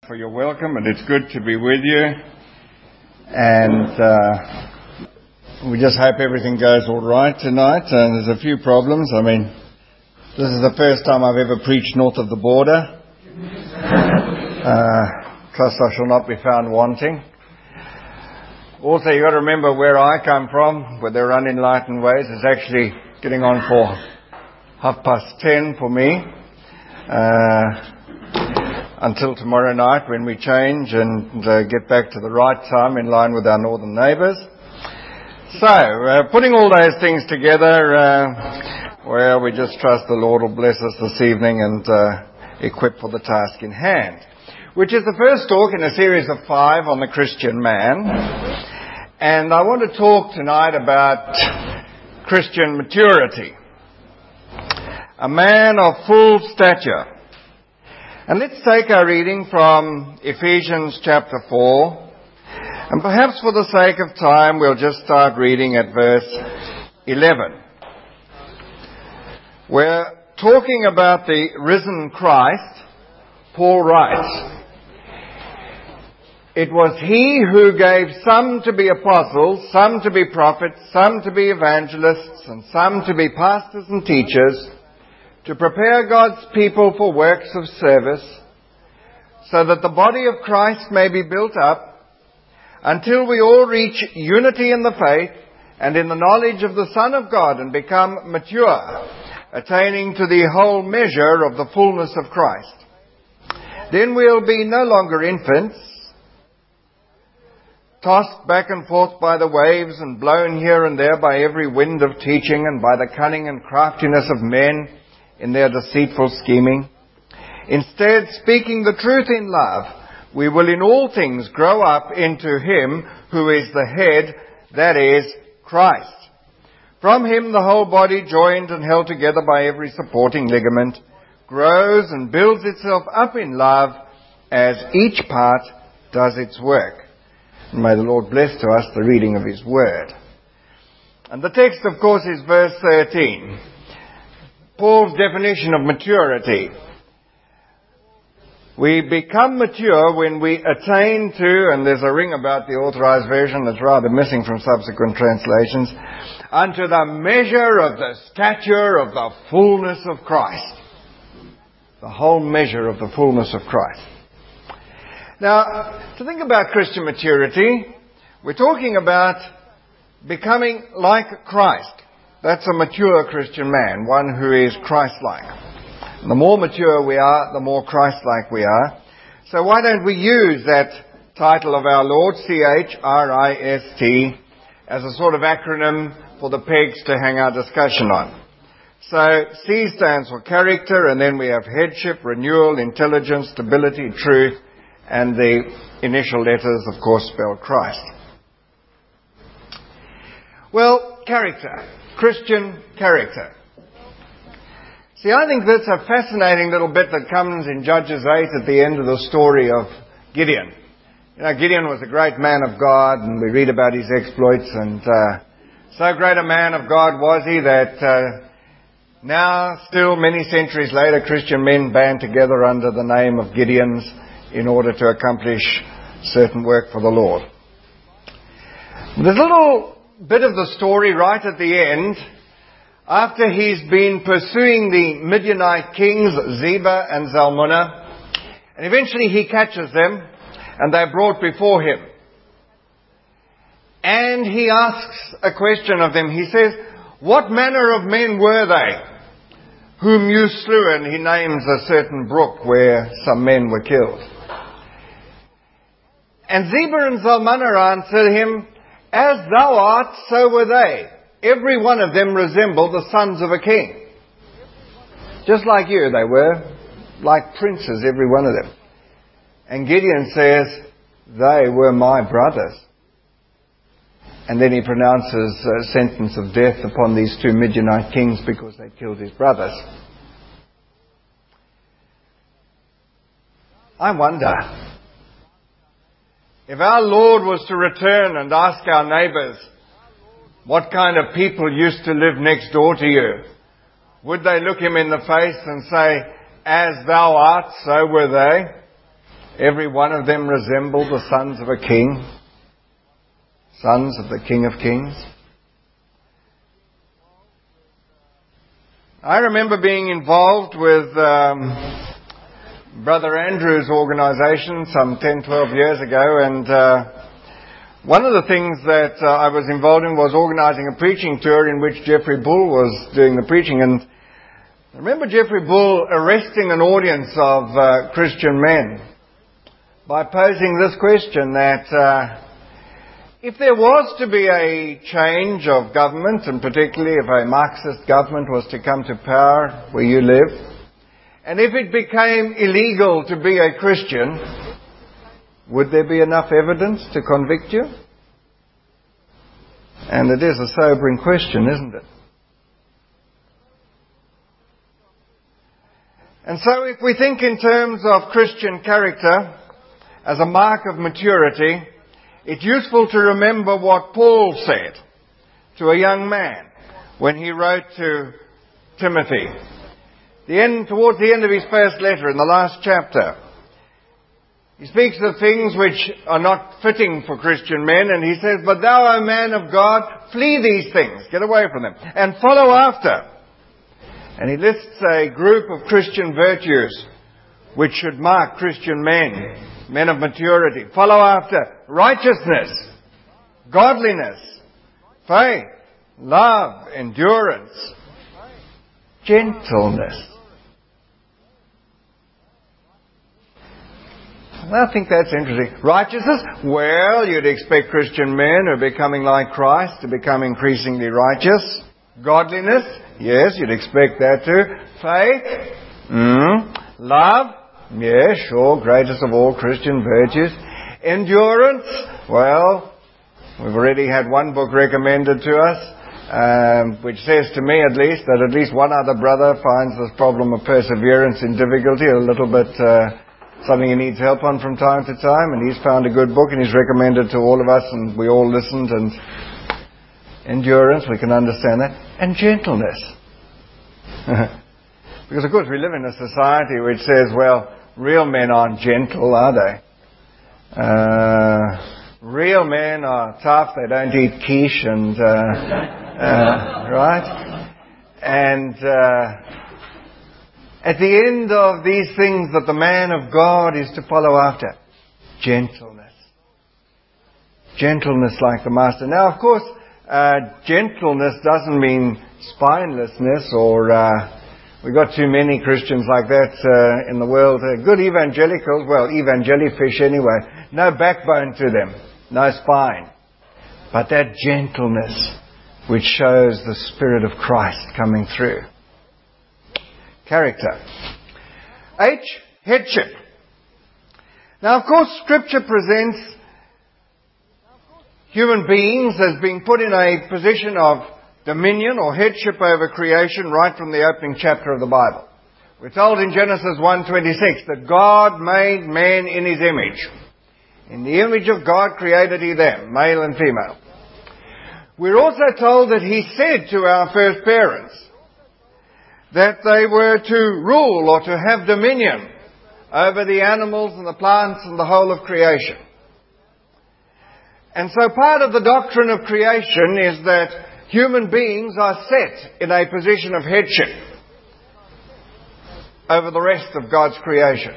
For your welcome, and it's good to be with you. And we just hope everything goes all right tonight. And there's a few problems. I mean, this is the first time I've ever preached north of the border. Trust I shall not be found wanting. Also, you've got to remember where I come from, where there are unenlightened ways. It's actually getting on for 10:30 for me. Until tomorrow night when we change and get back to the right time in line with our northern neighbours. So, putting all those things together, well, we just trust the Lord will bless us this evening and equip for the task in hand, which is the first talk in a series of 5 on the Christian man. And I want to talk tonight about Christian maturity. A man of full stature. And let's take our reading from Ephesians chapter 4. And perhaps for the sake of time, we'll just start reading at verse 11. We're talking about the risen Christ. Paul writes, "It was he who gave some to be apostles, some to be prophets, some to be evangelists, and some to be pastors and teachers, to prepare God's people for works of service, so that the body of Christ may be built up, until we all reach unity in the faith and in the knowledge of the Son of God and become mature, attaining to the whole measure of the fullness of Christ. Then we'll be no longer infants, tossed back and forth by the waves and blown here and there by every wind of teaching and by the cunning and craftiness of men in their deceitful scheming. Instead, speaking the truth in love, we will in all things grow up into Him who is the head, that is, Christ. From Him the whole body, joined and held together by every supporting ligament, grows and builds itself up in love as each part does its work." And may the Lord bless to us the reading of His Word. And the text, of course, is verse 13. Paul's definition of maturity. We become mature when we attain to, and there's a ring about the Authorized Version that's rather missing from subsequent translations, unto the measure of the stature of the fullness of Christ. The whole measure of the fullness of Christ. Now, to think about Christian maturity, we're talking about becoming like Christ. That's a mature Christian man, one who is Christ-like. The more mature we are, the more Christ-like we are. So why don't we use that title of our Lord, C-H-R-I-S-T, as a sort of acronym for the pegs to hang our discussion on. So C stands for character, and then we have headship, renewal, intelligence, stability, truth, and the initial letters, of course, spell Christ. Well, character. Christian character. See, I think that's a fascinating little bit that comes in Judges 8 at the end of the story of Gideon. You know, Gideon was a great man of God, and we read about his exploits, and so great a man of God was he that now, still many centuries later, Christian men band together under the name of Gideons in order to accomplish certain work for the Lord. There's a little bit of the story right at the end, after he's been pursuing the Midianite kings, Zebah and Zalmunna, and eventually he catches them, and they're brought before him. And he asks a question of them. He says, "What manner of men were they whom you slew?" And he names a certain brook where some men were killed. And Zebah and Zalmunna answered him, "As thou art, so were they. Every one of them resembled the sons of a king." Just like you, they were. Like princes, every one of them. And Gideon says, "They were my brothers." And then he pronounces a sentence of death upon these 2 Midianite kings because they killed his brothers. I wonder, if our Lord was to return and ask our neighbours, what kind of people used to live next door to you, would they look him in the face and say, "As thou art, so were they"? Every one of them resembled the sons of a king, sons of the King of Kings. I remember being involved with Brother Andrew's organisation some 10, 12 years ago, and one of the things that I was involved in was organising a preaching tour in which Geoffrey Bull was doing the preaching. And I remember Geoffrey Bull arresting an audience of Christian men by posing this question, that if there was to be a change of government, and particularly if a Marxist government was to come to power where you live, and if it became illegal to be a Christian, would there be enough evidence to convict you? And it is a sobering question, isn't it? And so if we think in terms of Christian character as a mark of maturity, it's useful to remember what Paul said to a young man when he wrote to Timothy. Towards the end of his first letter, in the last chapter, he speaks of things which are not fitting for Christian men, and he says, "But thou, O man of God, flee these things," get away from them, "and follow after." And he lists a group of Christian virtues which should mark Christian men of maturity. Follow after righteousness, godliness, faith, love, endurance, gentleness. I think that's interesting. Righteousness? Well, you'd expect Christian men who are becoming like Christ to become increasingly righteous. Godliness? Yes, you'd expect that too. Faith? Love? Yes, sure, greatest of all Christian virtues. Endurance? Well, we've already had one book recommended to us, which says to me at least that at least one other brother finds this problem of perseverance in difficulty a little bit something he needs help on from time to time, and he's found a good book and he's recommended to all of us, and we all listened. And endurance, we can understand that. And gentleness. Because of course we live in a society which says, well, real men aren't gentle, are they? Real men are tough, they don't eat quiche, and right? And at the end of these things that the man of God is to follow after, gentleness. Gentleness like the Master. Now, of course, gentleness doesn't mean spinelessness, or we've got too many Christians like that in the world. Good evangelicals, well, evangelifish anyway. No backbone to them, no spine. But that gentleness which shows the Spirit of Christ coming through. Character. H, headship. Now, of course, Scripture presents human beings as being put in a position of dominion or headship over creation right from the opening chapter of the Bible. We're told in Genesis 1:26 that God made man in His image. In the image of God created He them, male and female. We're also told that He said to our first parents that they were to rule or to have dominion over the animals and the plants and the whole of creation. And so part of the doctrine of creation is that human beings are set in a position of headship over the rest of God's creation.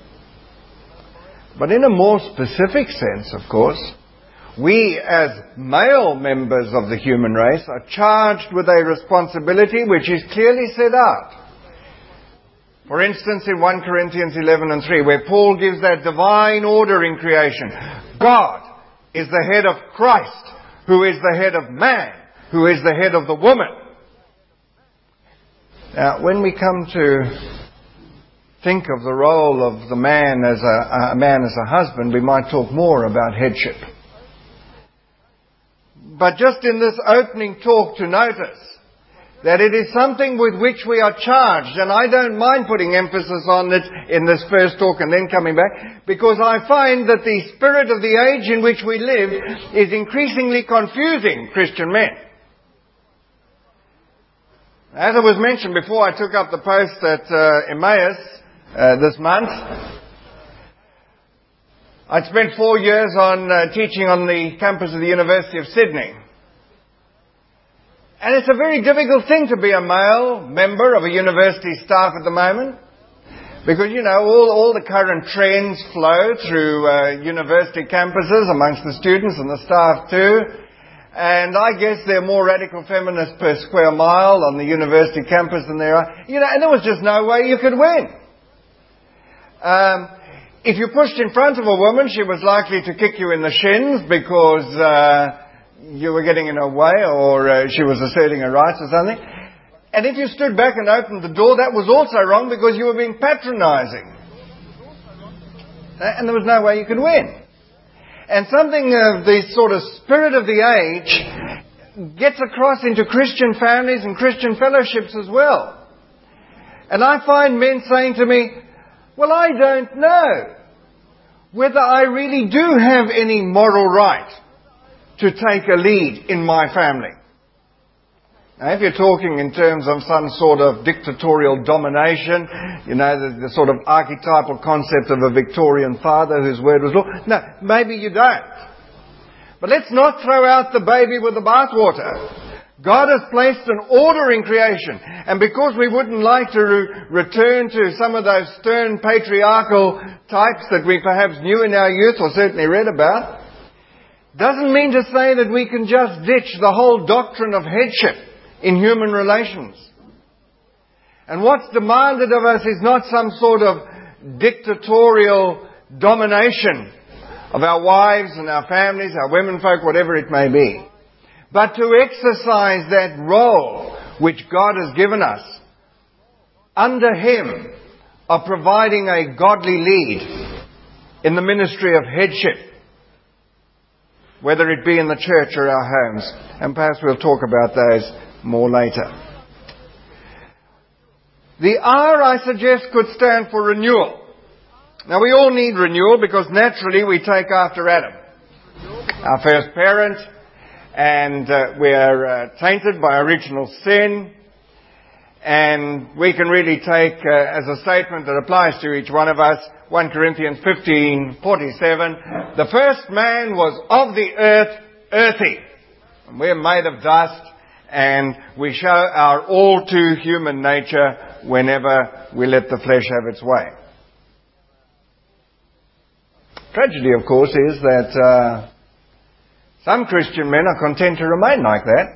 But in a more specific sense, of course, we as male members of the human race are charged with a responsibility which is clearly set out. For instance, in 1 Corinthians 11:3, where Paul gives that divine order in creation. God is the head of Christ, who is the head of man, who is the head of the woman. Now, when we come to think of the role of the man as a husband, we might talk more about headship. But just in this opening talk to notice that it is something with which we are charged, and I don't mind putting emphasis on it in this first talk and then coming back, because I find that the spirit of the age in which we live is increasingly confusing Christian men. As it was mentioned before I took up the post at Emmaus this month, I'd spent 4 years on teaching on the campus of the University of Sydney. And it's a very difficult thing to be a male member of a university staff at the moment. Because, all the current trends flow through university campuses amongst the students and the staff too. And I guess there are more radical feminists per square mile on the university campus than there are. And there was just no way you could win. If you pushed in front of a woman, she was likely to kick you in the shins because you were getting in her way, or she was asserting her rights or something. And if you stood back and opened the door, that was also wrong because you were being patronising. And there was no way you could win. And something of the sort of spirit of the age gets across into Christian families and Christian fellowships as well. And I find men saying to me, well, I don't know whether I really do have any moral right to take a lead in my family. Now, if you're talking in terms of some sort of dictatorial domination, the sort of archetypal concept of a Victorian father whose word was law, no, maybe you don't. But let's not throw out the baby with the bathwater. God has placed an order in creation, and because we wouldn't like to return to some of those stern patriarchal types that we perhaps knew in our youth or certainly read about, doesn't mean to say that we can just ditch the whole doctrine of headship in human relations. And what's demanded of us is not some sort of dictatorial domination of our wives and our families, our womenfolk, whatever it may be, but to exercise that role which God has given us under Him of providing a godly lead in the ministry of headship, whether it be in the church or our homes. And perhaps we'll talk about those more later. The R, I suggest, could stand for renewal. Now, we all need renewal because naturally we take after Adam, our first parent, and we are tainted by original sin. And we can really take as a statement that applies to each one of us, 1 Corinthians 15:47, the first man was of the earth, earthy. And we're made of dust, and we show our all too human nature whenever we let the flesh have its way. Tragedy, of course, is that some Christian men are content to remain like that.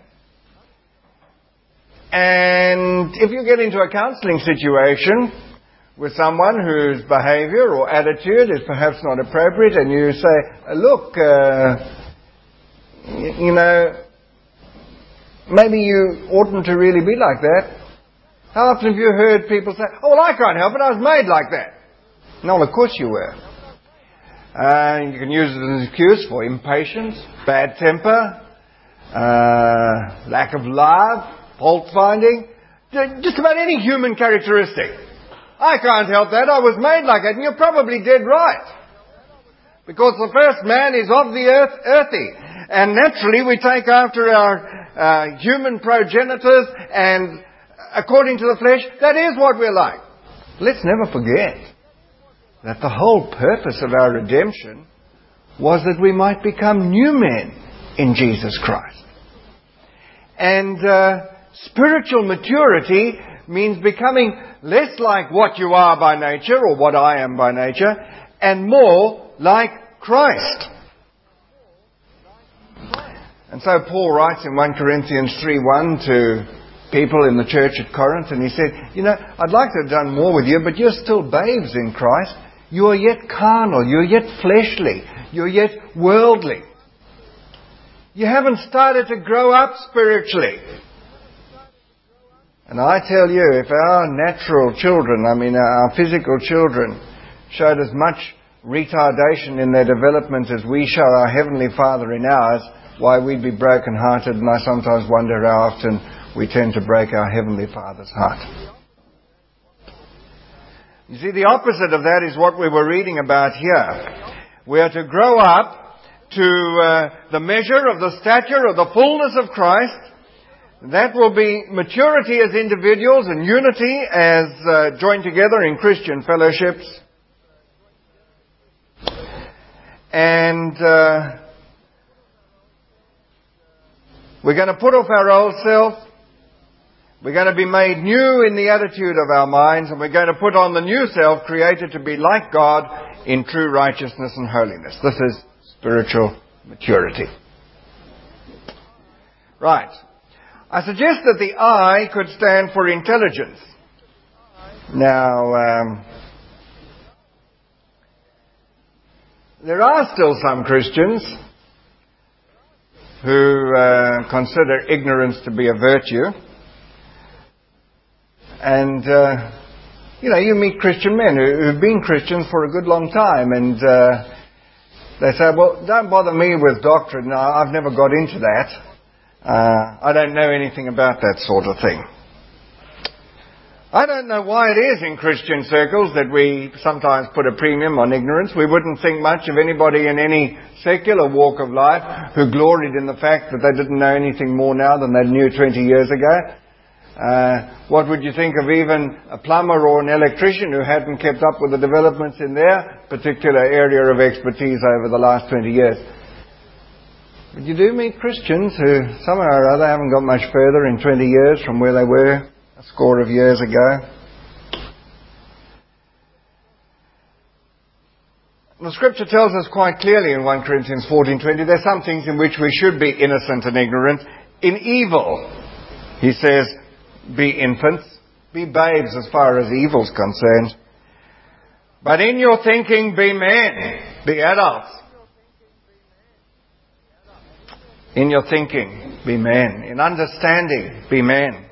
And if you get into a counselling situation with someone whose behaviour or attitude is perhaps not appropriate, and you say, look, maybe you oughtn't to really be like that. How often have you heard people say, oh, well, I can't help it, I was made like that. No, of course you were. You can use it as an excuse for impatience, bad temper, lack of love, fault-finding, just about any human characteristic. I can't help that, I was made like that, and you're probably dead right. Because the first man is of the earth, earthy. And naturally we take after our human progenitors, and according to the flesh, that is what we're like. Let's never forget that the whole purpose of our redemption was that we might become new men in Jesus Christ. And spiritual maturity means becoming less like what you are by nature, or what I am by nature, and more like Christ. And so Paul writes in 1 Corinthians 3:1 to people in the church at Corinth, and he said, I'd like to have done more with you, but you're still babes in Christ. You are yet carnal, you're yet fleshly, you're yet worldly. You haven't started to grow up spiritually. And I tell you, if our natural children, our physical children, showed as much retardation in their development as we show our Heavenly Father in ours, why, we'd be broken-hearted, and I sometimes wonder how often we tend to break our Heavenly Father's heart. You see, the opposite of that is what we were reading about here. We are to grow up to the measure of the stature of the fullness of Christ. That will be maturity as individuals and unity as joined together in Christian fellowships. And we're going to put off our old self. We're going to be made new in the attitude of our minds, and we're going to put on the new self created to be like God in true righteousness and holiness. This is spiritual maturity. Right. I suggest that the I could stand for intelligence. Now, there are still some Christians who consider ignorance to be a virtue. And, you meet Christian men who've been Christians for a good long time, and they say, well, don't bother me with doctrine. No, I've never got into that. I don't know anything about that sort of thing. I don't know why it is in Christian circles that we sometimes put a premium on ignorance. We wouldn't think much of anybody in any secular walk of life who gloried in the fact that they didn't know anything more now than they knew 20 years ago. What would you think of even a plumber or an electrician who hadn't kept up with the developments in their particular area of expertise over the last 20 years? But you do meet Christians who somehow or other haven't got much further in 20 years from where they were a score of years ago. The Scripture tells us quite clearly in 1 Corinthians 14:20, there's some things in which we should be innocent and ignorant. In evil, he says, be infants, be babes as far as evil's concerned. But in your thinking, be men, be adults. In your thinking, be men. In understanding, be men.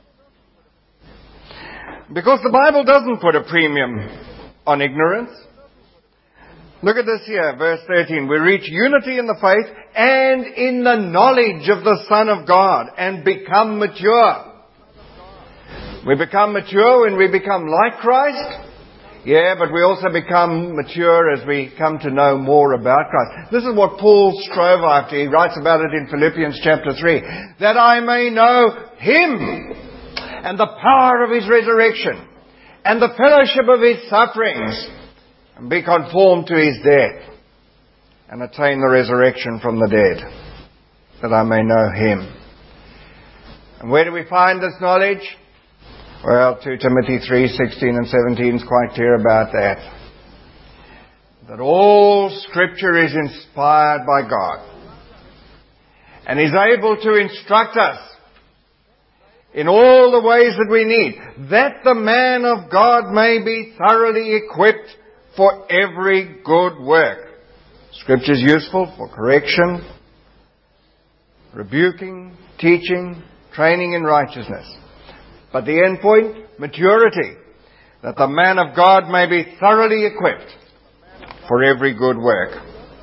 Because the Bible doesn't put a premium on ignorance. Look at this here, verse 13. We reach unity in the faith and in the knowledge of the Son of God and become mature. We become mature when we become like Christ. Yeah, but we also become mature as we come to know more about Christ. This is what Paul strove after. He writes about it in Philippians chapter 3. That I may know Him and the power of His resurrection and the fellowship of His sufferings and be conformed to His death and attain the resurrection from the dead, that I may know Him. And where do we find this knowledge? Well, 2 Timothy 3:16 and 17 is quite clear about that. That all Scripture is inspired by God and is able to instruct us in all the ways that we need, that the man of God may be thoroughly equipped for every good work. Scripture is useful for correction, rebuking, teaching, training in righteousness. But the end point, maturity, that the man of God may be thoroughly equipped for every good work.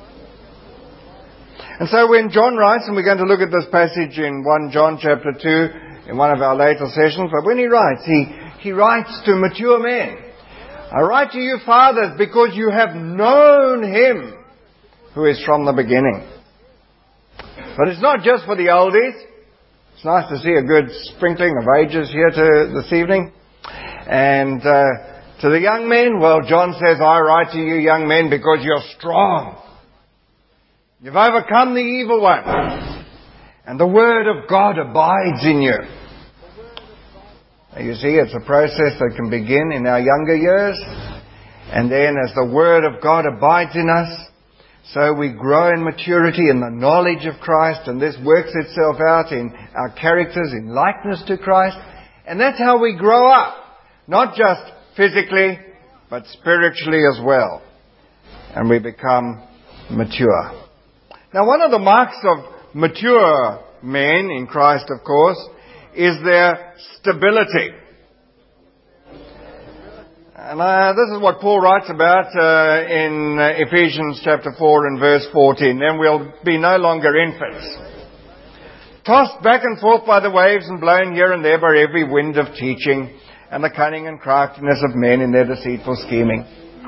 And so when John writes, and we're going to look at this passage in 1 John chapter 2 in one of our later sessions, but when he writes, he writes to mature men. I write to you, fathers, because you have known Him who is from the beginning. But it's not just for the oldies. It's nice to see a good sprinkling of ages here this evening. And to the young men, well, John says, I write to you, young men, because you're strong. You've overcome the evil one. And the Word of God abides in you. Now, you see, it's a process that can begin in our younger years. And then as the Word of God abides in us, so we grow in maturity in the knowledge of Christ, and this works itself out in our characters, in likeness to Christ. And that's how we grow up. Not just physically, but spiritually as well. And we become mature. Now, one of the marks of mature men in Christ, of course, is their stability. And this is what Paul writes about in Ephesians chapter 4 and verse 14. Then we'll be no longer infants, tossed back and forth by the waves and blown here and there by every wind of teaching and the cunning and craftiness of men in their deceitful scheming.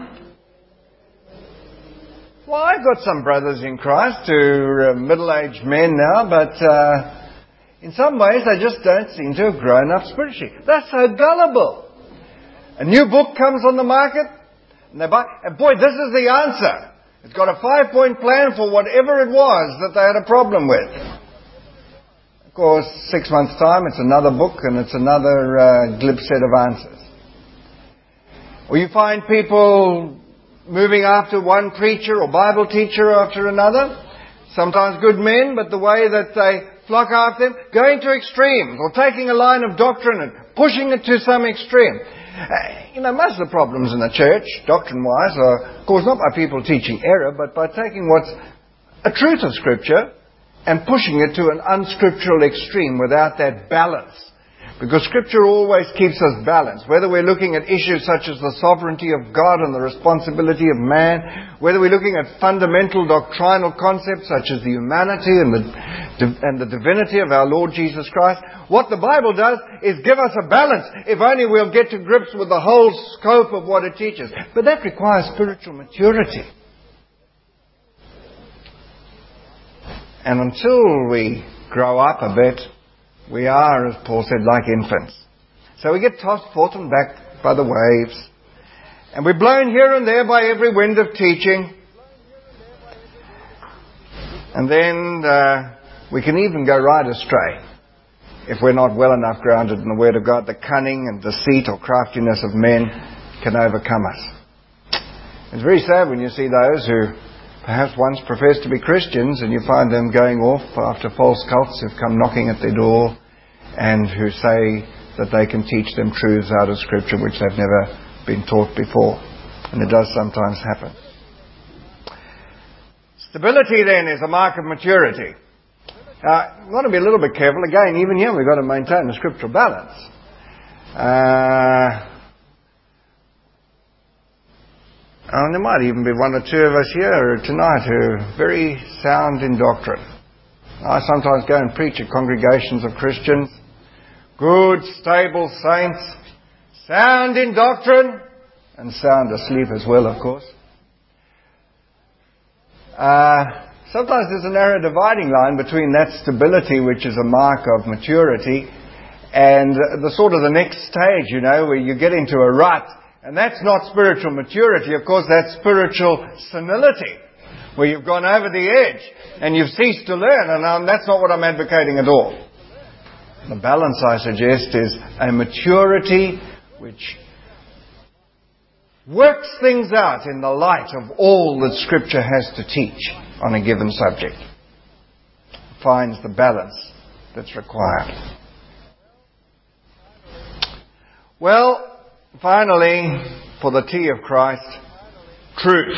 Well, I've got some brothers in Christ who are middle-aged men now, but in some ways they just don't seem to have grown up spiritually. They're so gullible. A new book comes on the market, and they buy. And boy, this is the answer. It's got a 5-point plan for whatever it was that they had a problem with. Of course, 6 months' time, it's another book and it's another glib set of answers. Or you find people moving after one preacher or Bible teacher after another. Sometimes good men, but the way that they flock after them, going to extremes or taking a line of doctrine and pushing it to some extreme. Most of the problems in the church, doctrine-wise, are, of course, not by people teaching error, but by taking what's a truth of Scripture and pushing it to an unscriptural extreme without that balance. Because Scripture always keeps us balanced. Whether we're looking at issues such as the sovereignty of God and the responsibility of man, whether we're looking at fundamental doctrinal concepts such as the humanity and the divinity of our Lord Jesus Christ, what the Bible does is give us a balance, if only we'll get to grips with the whole scope of what it teaches. But that requires spiritual maturity. And until we grow up a bit, we are, as Paul said, like infants. So we get tossed forth and back by the waves. And we're blown here and there by every wind of teaching. And then we can even go right astray if we're not well enough grounded in the Word of God. The cunning and deceit or craftiness of men can overcome us. It's very sad when you see those who perhaps once professed to be Christians and you find them going off after false cults who've come knocking at their door and who say that they can teach them truths out of Scripture which they've never been taught before. And it does sometimes happen. Stability then is a mark of maturity. We've got to be a little bit careful. Again, even here we've got to maintain a scriptural balance. And there might even be one or two of us here tonight who are very sound in doctrine. I sometimes go and preach at congregations of Christians. Good, stable saints, sound in doctrine, and sound asleep as well, of course. Sometimes there's a narrow dividing line between that stability, which is a mark of maturity, and the next stage, where you get into a rut. And that's not spiritual maturity. Of course, that's spiritual senility, where you've gone over the edge and you've ceased to learn. And that's not what I'm advocating at all. The balance, I suggest, is a maturity which works things out in the light of all that Scripture has to teach on a given subject. Finds the balance that's required. Well, finally, for the T of Christ, truth.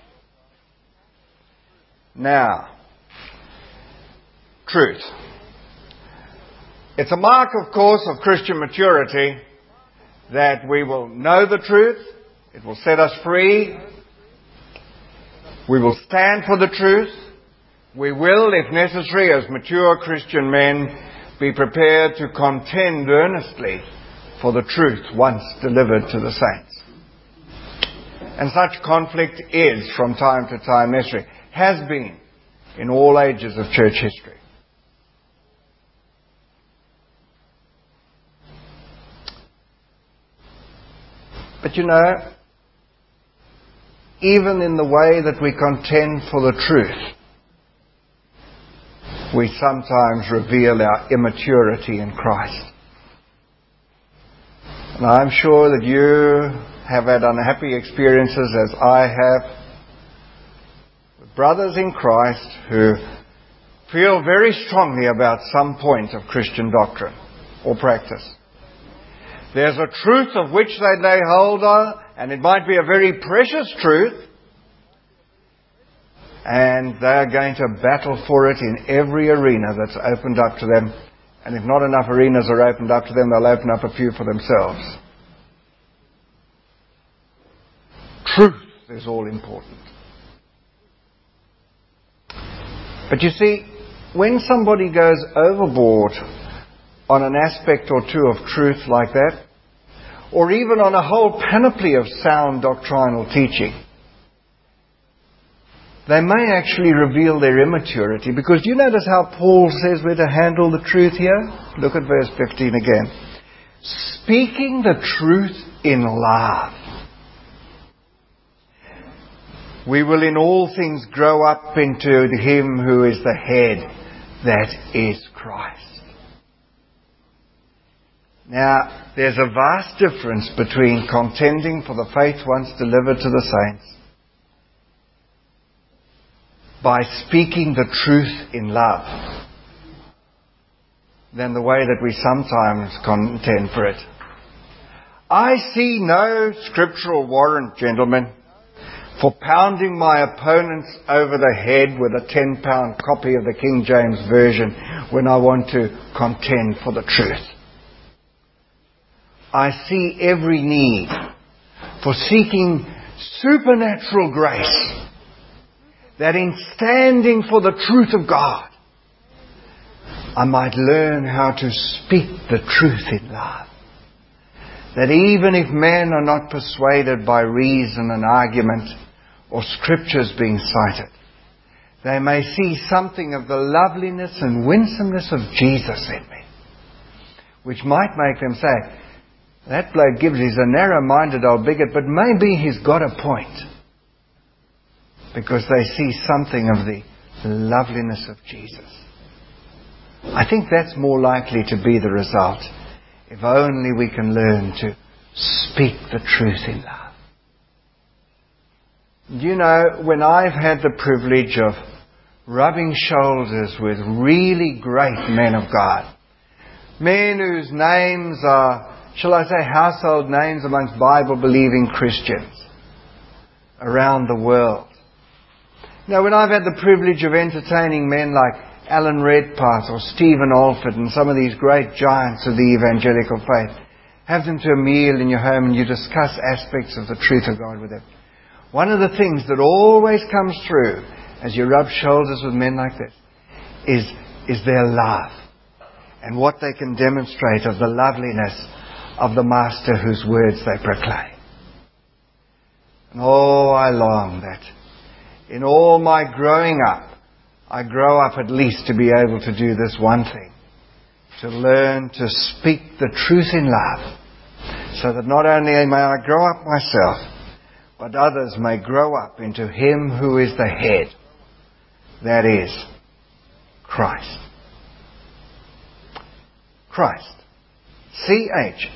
Now, truth. It's a mark, of course, of Christian maturity that we will know the truth. It will set us free. We will stand for the truth. We will, if necessary, as mature Christian men, be prepared to contend earnestly for the truth once delivered to the saints. And such conflict is, from time to time, necessary. Has been in all ages of church history. But even in the way that we contend for the truth, we sometimes reveal our immaturity in Christ. And I'm sure that you have had unhappy experiences, as I have, with brothers in Christ who feel very strongly about some point of Christian doctrine or practice. There's a truth of which they lay hold of, and it might be a very precious truth, and they're going to battle for it in every arena that's opened up to them. And if not enough arenas are opened up to them, they'll open up a few for themselves. Truth is all important. But you see, when somebody goes overboard on an aspect or two of truth like that, or even on a whole panoply of sound doctrinal teaching, they may actually reveal their immaturity. Because do you notice how Paul says we're to handle the truth here? Look at verse 15 again. Speaking the truth in love. we will in all things grow up into Him who is the head, that is Christ. Now, there's a vast difference between contending for the faith once delivered to the saints by speaking the truth in love than the way that we sometimes contend for it. I see no scriptural warrant, gentlemen, for pounding my opponents over the head with a 10-pound copy of the King James Version when I want to contend for the truth. I see every need for seeking supernatural grace, that in standing for the truth of God, I might learn how to speak the truth in love. That even if men are not persuaded by reason and argument or scriptures being cited, they may see something of the loveliness and winsomeness of Jesus in me, which might make them say, that bloke Gibbs is a narrow-minded old bigot, but maybe he's got a point. Because they see something of the loveliness of Jesus. I think that's more likely to be the result, if only we can learn to speak the truth in love. You know, when I've had the privilege of rubbing shoulders with really great men of God, men whose names are, shall I say, household names amongst Bible-believing Christians around the world. Now, when I've had the privilege of entertaining men like Alan Redpath or Stephen Alford and some of these great giants of the evangelical faith, have them to a meal in your home and you discuss aspects of the truth of God with them. One of the things that always comes through as you rub shoulders with men like this is their love and what they can demonstrate of the loveliness of the Master whose words they proclaim. And oh, I long that in all my growing up, I grow up at least to be able to do this one thing, to learn to speak the truth in love, so that not only may I grow up myself, but others may grow up into Him who is the head, that is, Christ. Christ. Christ.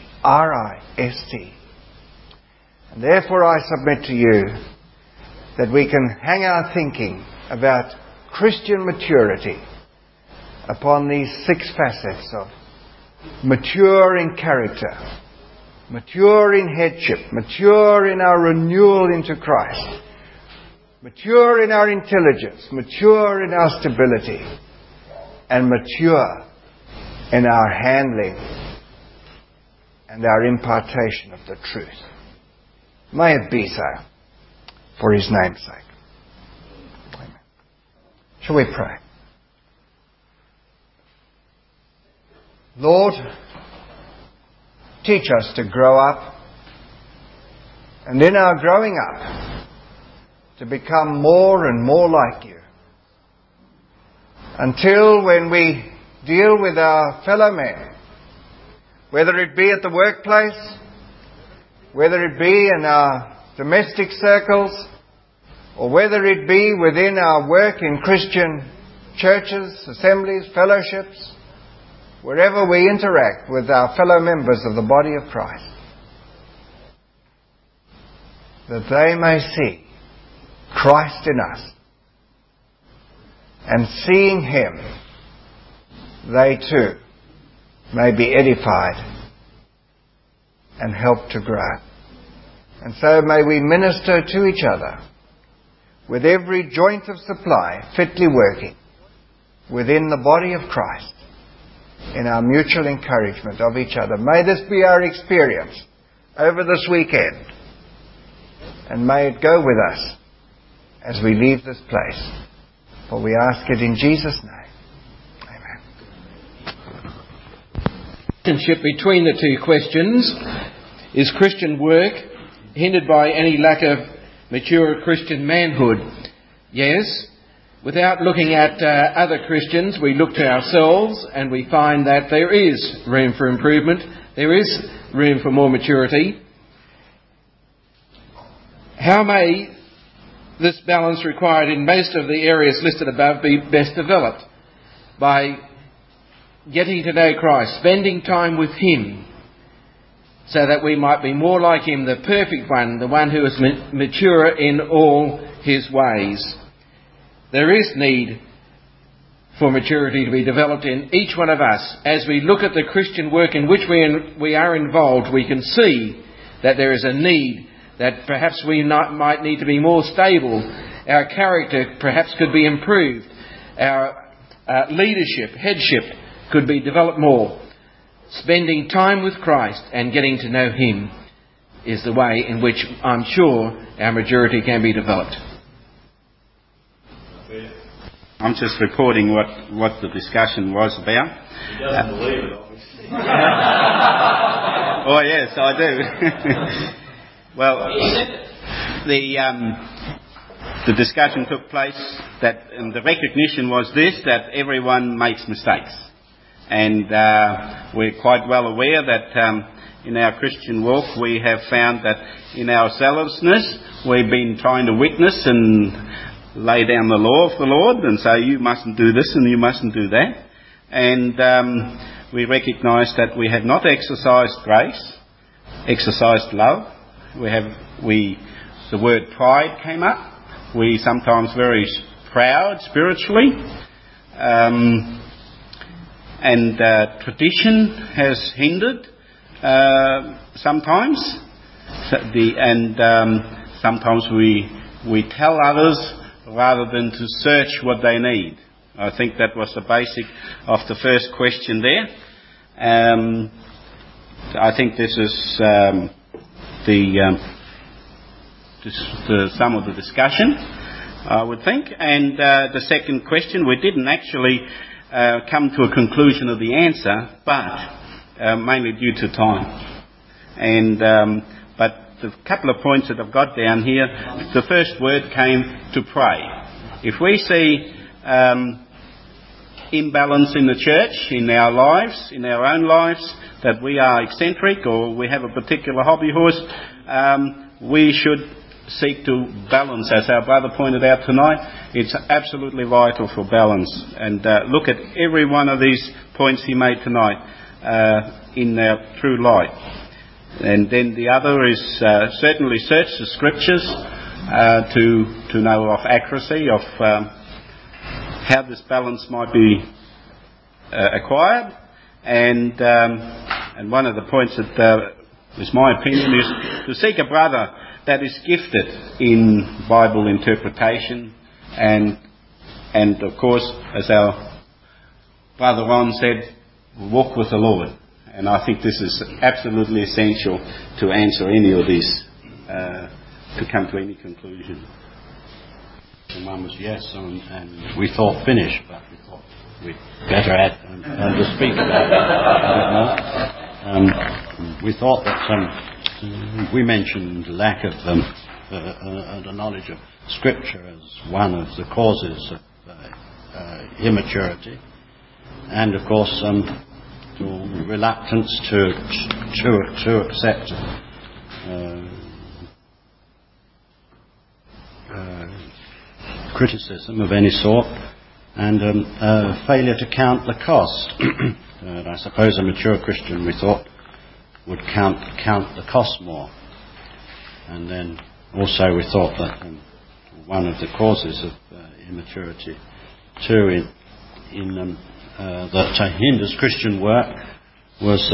And therefore I submit to you that we can hang our thinking about Christian maturity upon these 6 facets of mature in character, mature in headship, mature in our renewal into Christ, mature in our intelligence, mature in our stability, and mature in our handling and our impartation of the truth. May it be so, for His name's sake. Amen. Shall we pray? Lord, teach us to grow up, and in our growing up, to become more and more like You, until when we deal with our fellow men, whether it be at the workplace, whether it be in our domestic circles, or whether it be within our work in Christian churches, assemblies, fellowships, wherever we interact with our fellow members of the body of Christ, that they may see Christ in us, and seeing Him, they too may be edified and help to grow. And so may we minister to each other with every joint of supply fitly working within the body of Christ in our mutual encouragement of each other. May this be our experience over this weekend, and may it go with us as we leave this place. For we ask it in Jesus' name. Relationship between the two questions: is Christian work hindered by any lack of mature Christian manhood? Yes. Without looking at other Christians, we look to ourselves and we find that there is room for improvement. There is room for more maturity. How may this balance required in most of the areas listed above be best developed by getting to know Christ, spending time with Him, so that we might be more like Him, the perfect one, the one who is mature in all His ways. There is need for maturity to be developed in each one of us. As we look at the Christian work in which we are involved, we can see that there is a need, that perhaps we might need to be more stable. Our character perhaps could be improved. Our leadership, headship could be developed more. Spending time with Christ and getting to know Him is the way in which I'm sure our maturity can be developed. I'm just reporting what the discussion was about. He doesn't believe it, obviously. Oh yes, I do. Well, the discussion took place and the recognition was this, that everyone makes mistakes. And we're quite well aware that in our Christian walk we have found that in our zealousness we've been trying to witness and lay down the law of the Lord and say you mustn't do this and you mustn't do that. And we recognise that we have not exercised grace, exercised love. The word pride came up. We sometimes very proud spiritually. And tradition has hindered sometimes. Sometimes we tell others rather than to search what they need. I think that was the basic of the first question there. I think this is the sum of the discussion, I would think. And the second question, we didn't actually come to a conclusion of the answer, but mainly due to time. And but the couple of points that I've got down here, the first word came to pray. If we see imbalance in the church, in our lives, in our own lives, that we are eccentric or we have a particular hobby horse, we should seek to balance, as our brother pointed out tonight. It's absolutely vital for balance. And look at every one of these points he made tonight in their true light. And then the other is certainly search the scriptures to know of accuracy of how this balance might be acquired. And one of the points that is my opinion is to seek a brother that is gifted in Bible interpretation and of course, as our brother Ron said, walk with the Lord. And I think this is absolutely essential to answer any of these, to come to any conclusion. And one was yes, and we thought finish, but we thought we'd better add and to speak about it. We thought that we mentioned lack of the knowledge of Scripture as one of the causes of immaturity, and of course reluctance to accept criticism of any sort, and failure to count the cost. And I suppose a mature Christian, we thought, would count the cost more. And then also we thought that one of the causes of immaturity too that hinders Christian work was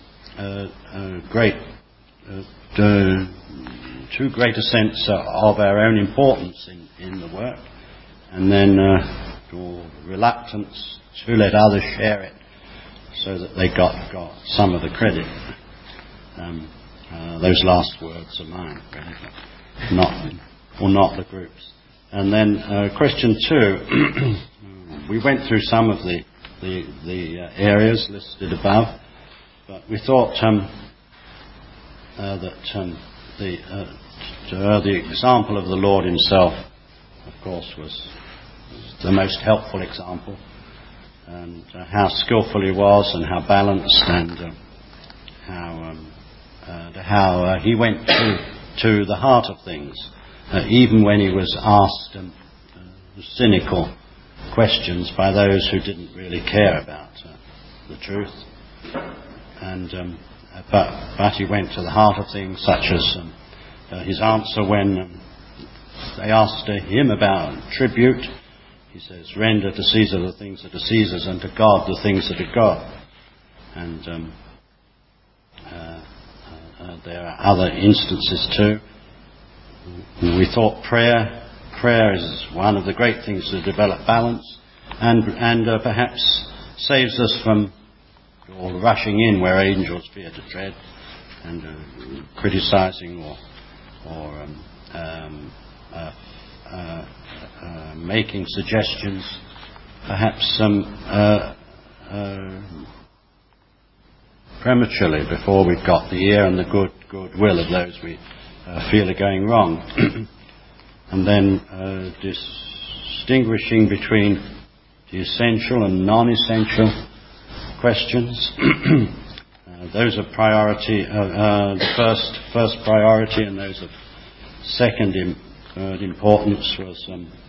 too great a sense of our own importance in the work, and then reluctance to let others share it so that they got some of the credit. Those last words are mine, really, not the groups. And then question 2, we went through some of the areas listed above, but we thought that the example of the Lord Himself, of course, was the most helpful example, and how skillful He was, and how balanced, and how He went to the heart of things. even when he was asked cynical questions by those who didn't really care about the truth. And but he went to the heart of things, such as his answer when they asked him about tribute. He says, "Render to Caesar the things that are Caesar's, and to God the things that are God." And there are other instances too. We thought prayer is one of the great things to develop balance, and perhaps saves us from all rushing in where angels fear to tread, and criticising or making suggestions, perhaps prematurely, before we've got the ear and the goodwill of those we feel are going wrong. And then distinguishing between the essential and non-essential questions. Those are priority, the first priority, and those of second importance was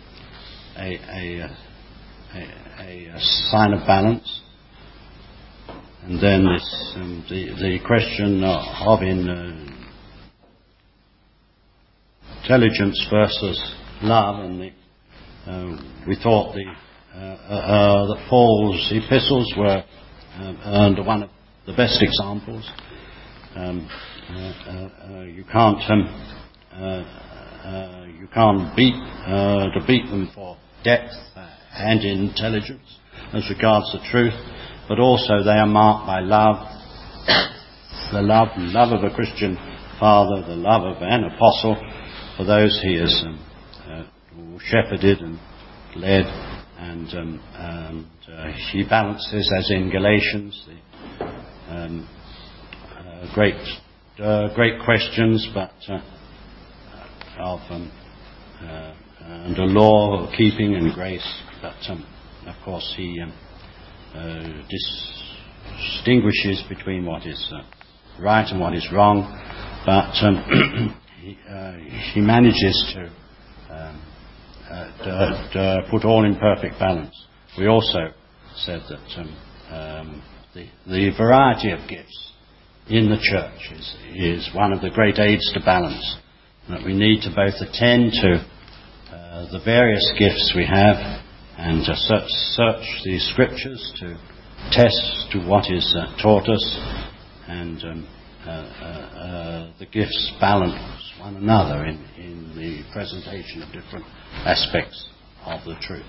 a sign of balance. And then this, the question of intelligence versus love, and we thought that Paul's epistles were one of the best examples. You can't beat them for depth and intelligence as regards the truth, but also they are marked by love, the love of a Christian father, the love of an apostle for those he has shepherded and led, and he balances, as in Galatians, the great questions, but of and a law of keeping and grace, but of course he distinguishes between what is right and what is wrong, but he manages to put all in perfect balance. We also said that the variety of gifts in the church is one of the great aids to balance, that we need to both attend to the various gifts we have, and to search the scriptures to test to what is taught us, and the gifts balance one another in the presentation of different aspects of the truth.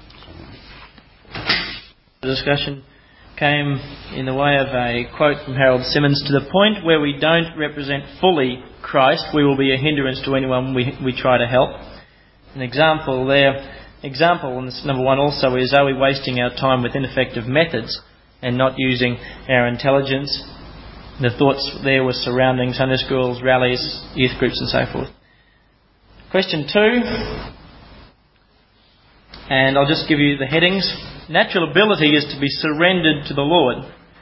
The discussion came in the way of a quote from Harold Simmons: "To the point where we don't represent fully Christ, we will be a hindrance to anyone we try to help." An example there, and this number one also, is: are we wasting our time with ineffective methods and not using our intelligence? The thoughts there were surrounding Sunday schools, rallies, youth groups and so forth. Question 2, and I'll just give you the headings. Natural ability is to be surrendered to the Lord.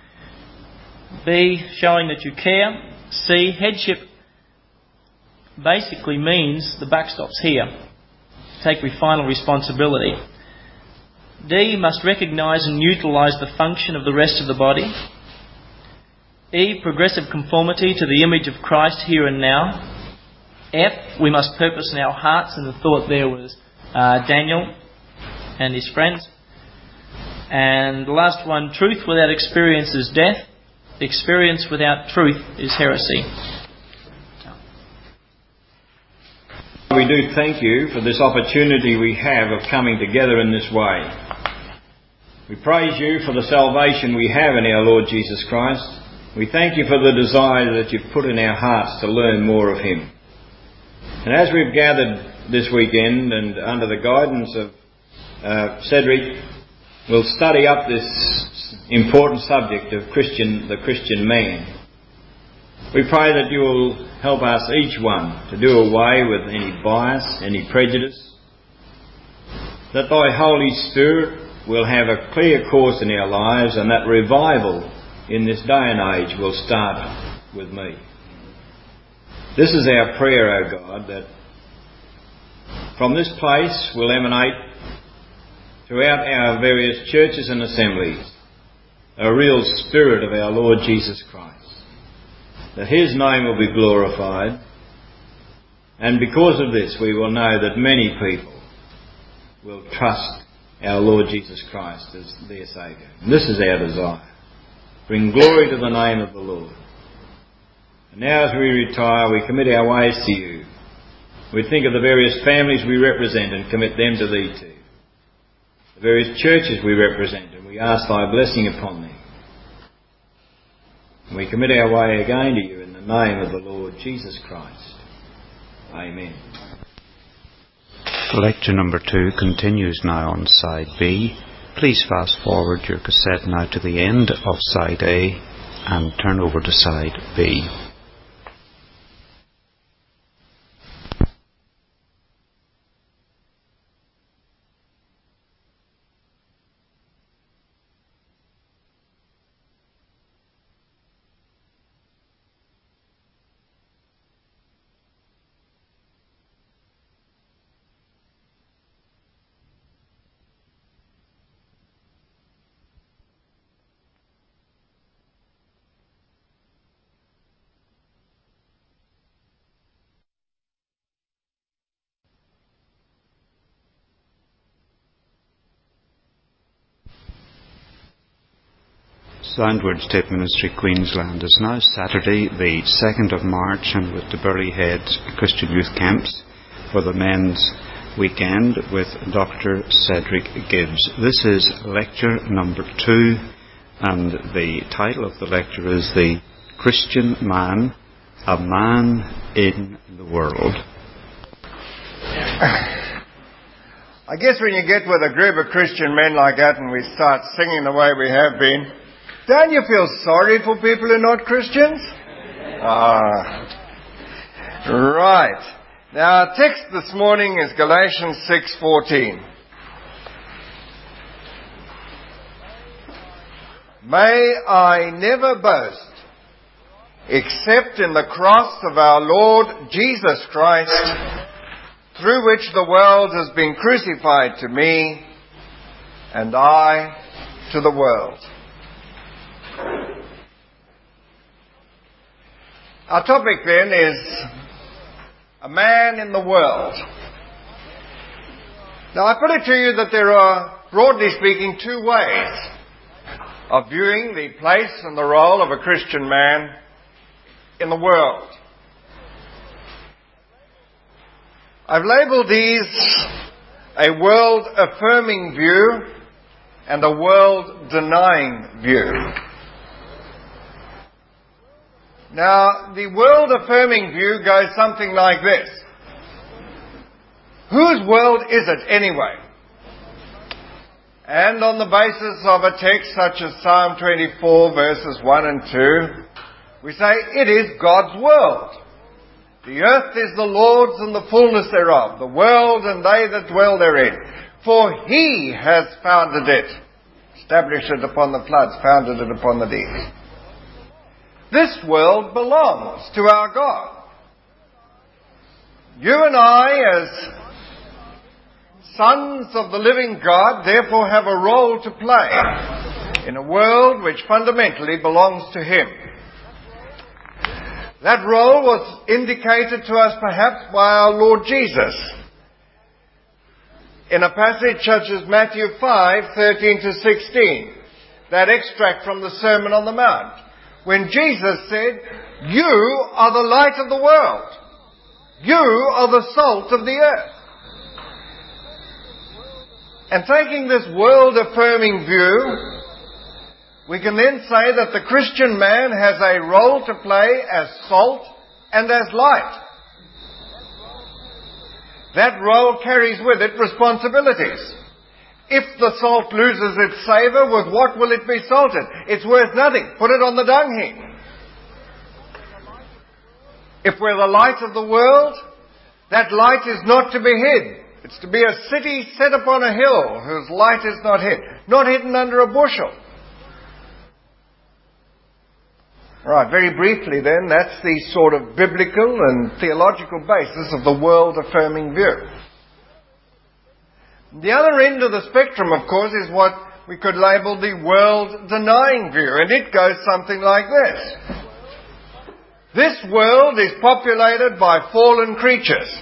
B, showing that you care. C, headship basically means the buck stops here. Take final responsibility. D, must recognise and utilise the function of the rest of the body. E, progressive conformity to the image of Christ here and now. F, we must purpose in our hearts, and the thought there was Daniel and his friends. And the last one, truth without experience is death. Experience without truth is heresy. We do thank you for this opportunity we have of coming together in this way. We praise you for the salvation we have in our Lord Jesus Christ. We thank you for the desire that you've put in our hearts to learn more of Him. And as we've gathered this weekend, and under the guidance of Cedric, we'll study up this important subject of the Christian man. We pray that you will help us, each one, to do away with any bias, any prejudice, that thy Holy Spirit will have a clear course in our lives, and that revival in this day and age will start with me. This is our prayer, O God, that from this place will emanate throughout our various churches and assemblies a real spirit of our Lord Jesus Christ, that His name will be glorified, and because of this we will know that many people will trust our Lord Jesus Christ as their Saviour. And this is our desire. Bring glory to the name of the Lord. And now as we retire, we commit our ways to You. We think of the various families we represent and commit them to Thee too. The various churches we represent, and we ask Thy blessing upon them. And we commit our way again to You in the name of the Lord Jesus Christ. Amen. Lecture number 2 continues now on side B. Please fast forward your cassette now to the end of side A and turn over to side B. Soundward State Ministry, Queensland, is now Saturday the 2nd of March, and with the Bury Head Christian Youth Camps for the men's weekend with Dr. Cedric Gibbs. This is lecture number 2, and the title of the lecture is The Christian Man, a Man in the World. I guess when you get with a group of Christian men like that and we start singing the way we have been, don't you feel sorry for people who are not Christians? Right. Now our text this morning is Galatians 6:14. May I never boast except in the cross of our Lord Jesus Christ, through which the world has been crucified to me, and I to the world. Our topic then is a man in the world. Now I put it to you that there are, broadly speaking, 2 ways of viewing the place and the role of a Christian man in the world. I've labelled these a world-affirming view and a world-denying view. Now, the world-affirming view goes something like this. Whose world is it anyway? And on the basis of a text such as Psalm 24 verses 1 and 2, we say it is God's world. The earth is the Lord's and the fullness thereof, the world and they that dwell therein. For He has founded it, established it upon the floods, founded it upon the deep. This world belongs to our God. You and I, as sons of the living God, therefore have a role to play in a world which fundamentally belongs to Him. That role was indicated to us perhaps by our Lord Jesus in a passage such as Matthew 5:13 to 16, that extract from the Sermon on the Mount, when Jesus said, "You are the light of the world. You are the salt of the earth." And taking this world-affirming view, we can then say that the Christian man has a role to play as salt and as light. That role carries with it responsibilities. If the salt loses its savour, with what will it be salted? It's worth nothing. Put it on the dung heap. If we're the light of the world, that light is not to be hid. It's to be a city set upon a hill whose light is not hid, not hidden under a bushel. Right, very briefly then, that's the sort of biblical and theological basis of the world-affirming view. The other end of the spectrum, of course, is what we could label the world-denying view, and it goes something like this. This world is populated by fallen creatures.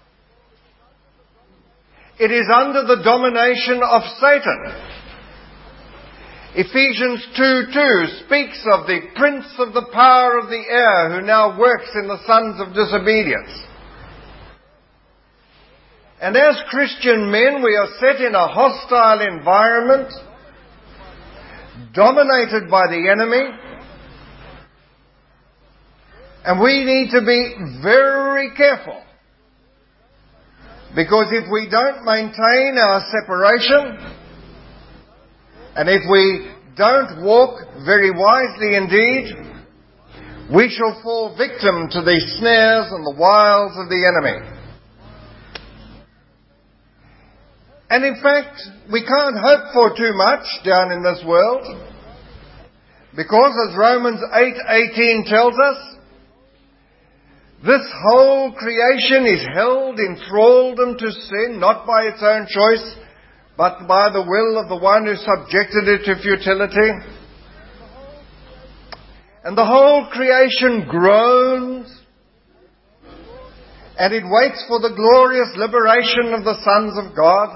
It is under the domination of Satan. Ephesians 2:2 speaks of the prince of the power of the air who now works in the sons of disobedience. And as Christian men, we are set in a hostile environment, dominated by the enemy, and we need to be very careful. Because if we don't maintain our separation, and if we don't walk very wisely indeed, we shall fall victim to the snares and the wiles of the enemy. And in fact, we can't hope for too much down in this world, because as Romans 8:18 tells us, this whole creation is held in thraldom to sin, not by its own choice, but by the will of the one who subjected it to futility. And the whole creation groans, and it waits for the glorious liberation of the sons of God.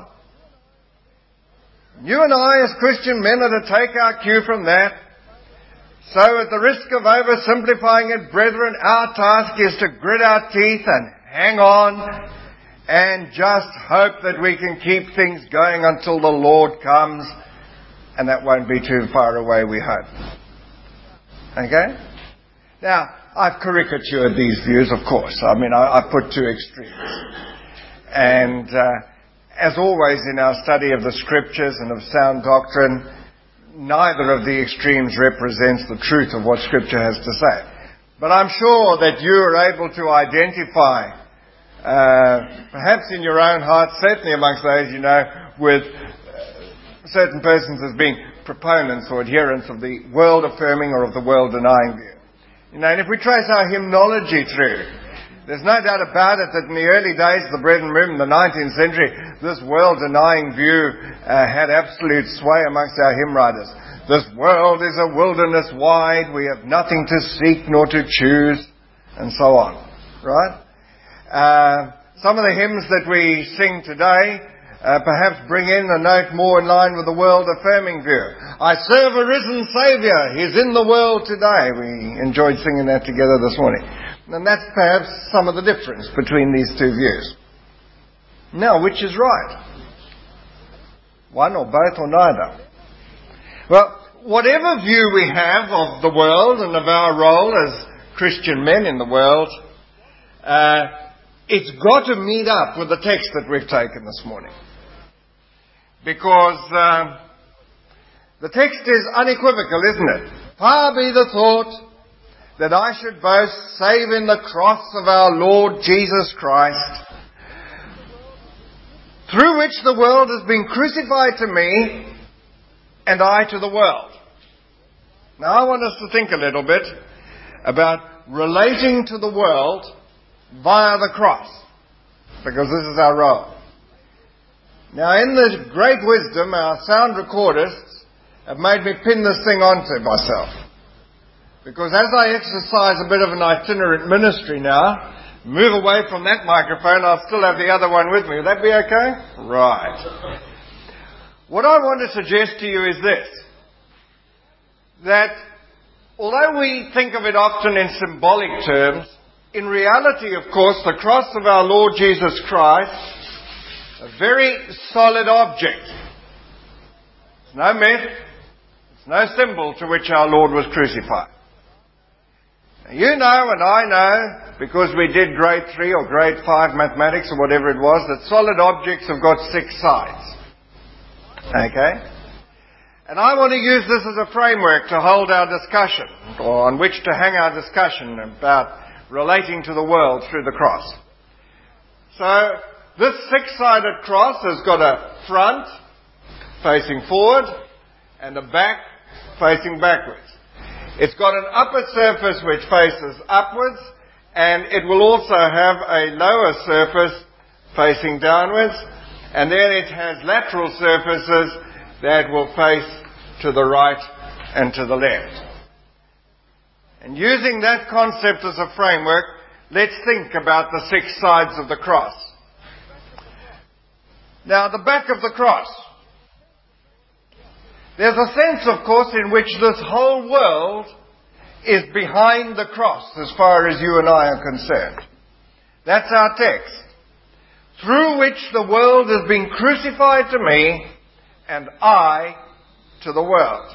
You and I, as Christian men, are to take our cue from that. So, at the risk of oversimplifying it, brethren, our task is to grit our teeth and hang on and just hope that we can keep things going until the Lord comes, and that won't be too far away, we hope. Okay? Now, I've caricatured these views, of course. I mean, I've put two extremes. And as always in our study of the Scriptures and of sound doctrine, neither of the extremes represents the truth of what Scripture has to say. But I'm sure that you are able to identify, perhaps in your own heart, certainly amongst those you know, with certain persons as being proponents or adherents of the world-affirming or of the world-denying view. You know, and if we trace our hymnology through, there's no doubt about it that in the early days of the Brethren movement, in the 19th century, this world-denying view had absolute sway amongst our hymn writers. This world is a wilderness wide, we have nothing to seek nor to choose, and so on. Right? Some of the hymns that we sing today perhaps bring in a note more in line with the world-affirming view. I serve a risen Saviour, He's in the world today. We enjoyed singing that together this morning. And that's perhaps some of the difference between these two views. Now, which is right? One or both or neither? Well, whatever view we have of the world and of our role as Christian men in the world, it's got to meet up with the text that we've taken this morning. Because the text is unequivocal, isn't it? Far be the thought that I should boast save in the cross of our Lord Jesus Christ, through which the world has been crucified to me, and I to the world. Now I want us to think a little bit about relating to the world via the cross, because this is our role. Now in the great wisdom, our sound recordists have made me pin this thing onto myself. Because as I exercise a bit of an itinerant ministry now, move away from that microphone, I'll still have the other one with me. Would that be okay? Right. What I want to suggest to you is this. That although we think of it often in symbolic terms, in reality, of course, the cross of our Lord Jesus Christ, a very solid object. It's no myth. It's no symbol to which our Lord was crucified. You know and I know, because we did grade 3 or grade 5 mathematics or whatever it was, that solid objects have got 6 sides. Okay? And I want to use this as a framework to hold our discussion, or on which to hang our discussion about relating to the world through the cross. So, this 6-sided cross has got a front facing forward and a back facing backwards. It's got an upper surface which faces upwards, and it will also have a lower surface facing downwards, And then it has lateral surfaces that will face to the right and to the left. And using that concept as a framework, let's think about the 6 sides of the cross. Now, the back of the cross. There's a sense, of course, in which this whole world is behind the cross as far as you and I are concerned. That's our text. Through which the world has been crucified to me and I to the world.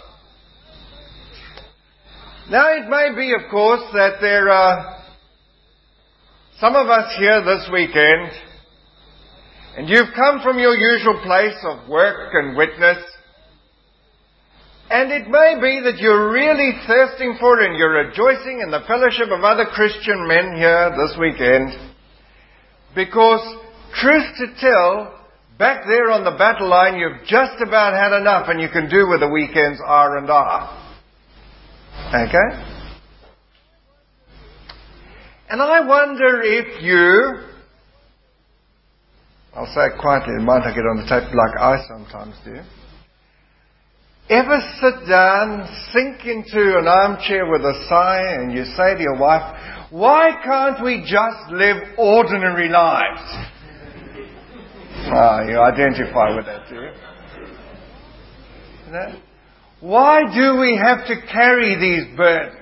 Now it may be, of course, that there are some of us here this weekend, and you've come from your usual place of work and witness, and it may be that you're really thirsting for and you're rejoicing in the fellowship of other Christian men here this weekend, because, truth to tell, back there on the battle line you've just about had enough and you can do with the weekend's R&R. Okay? And I wonder if you, I'll say it quietly, it might not get on the tape like I sometimes do, ever sit down, sink into an armchair with a sigh and you say to your wife, why can't we just live ordinary lives? You identify with that, do you? You know? Why do we have to carry these burdens?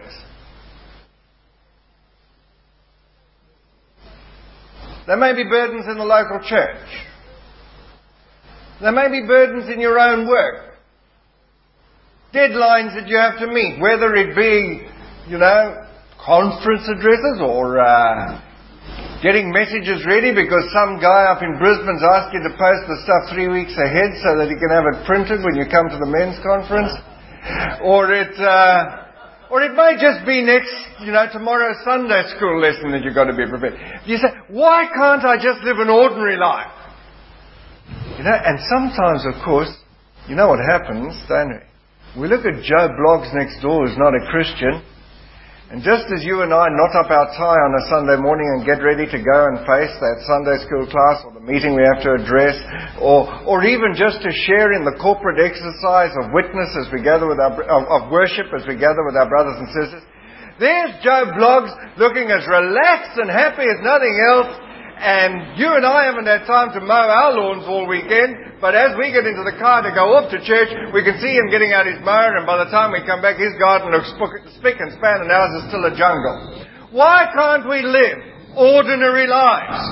There may be burdens in the local church. There may be burdens in your own work. Deadlines that you have to meet, whether it be, conference addresses or getting messages ready because some guy up in Brisbane's asked you to post the stuff 3 weeks ahead so that he can have it printed when you come to the men's conference. Or it may just be tomorrow's Sunday school lesson that you've got to be prepared. You say, why can't I just live an ordinary life? And sometimes, of course, you know what happens, don't we? We look at Joe Bloggs next door who's not a Christian, and just as you and I knot up our tie on a Sunday morning and get ready to go and face that Sunday school class or the meeting we have to address, or even just to share in the corporate exercise of witness as we gather with of worship as we gather with our brothers and sisters, there's Joe Bloggs looking as relaxed and happy as nothing else, and you and I haven't had time to mow our lawns all weekend, but as we get into the car to go off to church, we can see him getting out his mower, and by the time we come back, his garden looks spick and span, and ours is still a jungle. Why can't we live ordinary lives?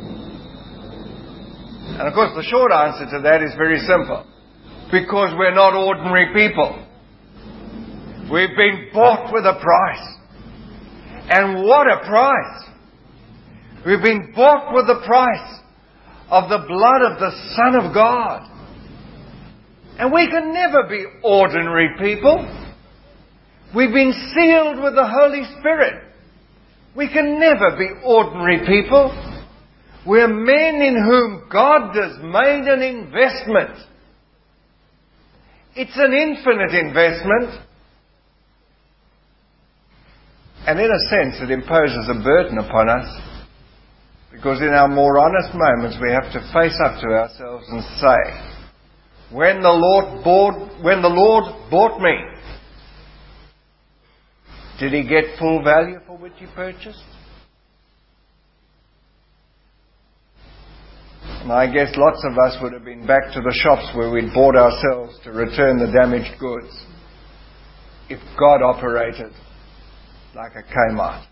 And of course, the short answer to that is very simple. Because we're not ordinary people. We've been bought with a price. And what a price! We've been bought with the price of the blood of the Son of God. And we can never be ordinary people. We've been sealed with the Holy Spirit. We can never be ordinary people. We're men in whom God has made an investment. It's an infinite investment. And in a sense, it imposes a burden upon us. Because in our more honest moments, we have to face up to ourselves and say, when the Lord bought me, did He get full value for which He purchased? And I guess lots of us would have been back to the shops where we'd bought ourselves to return the damaged goods if God operated like a Kmart.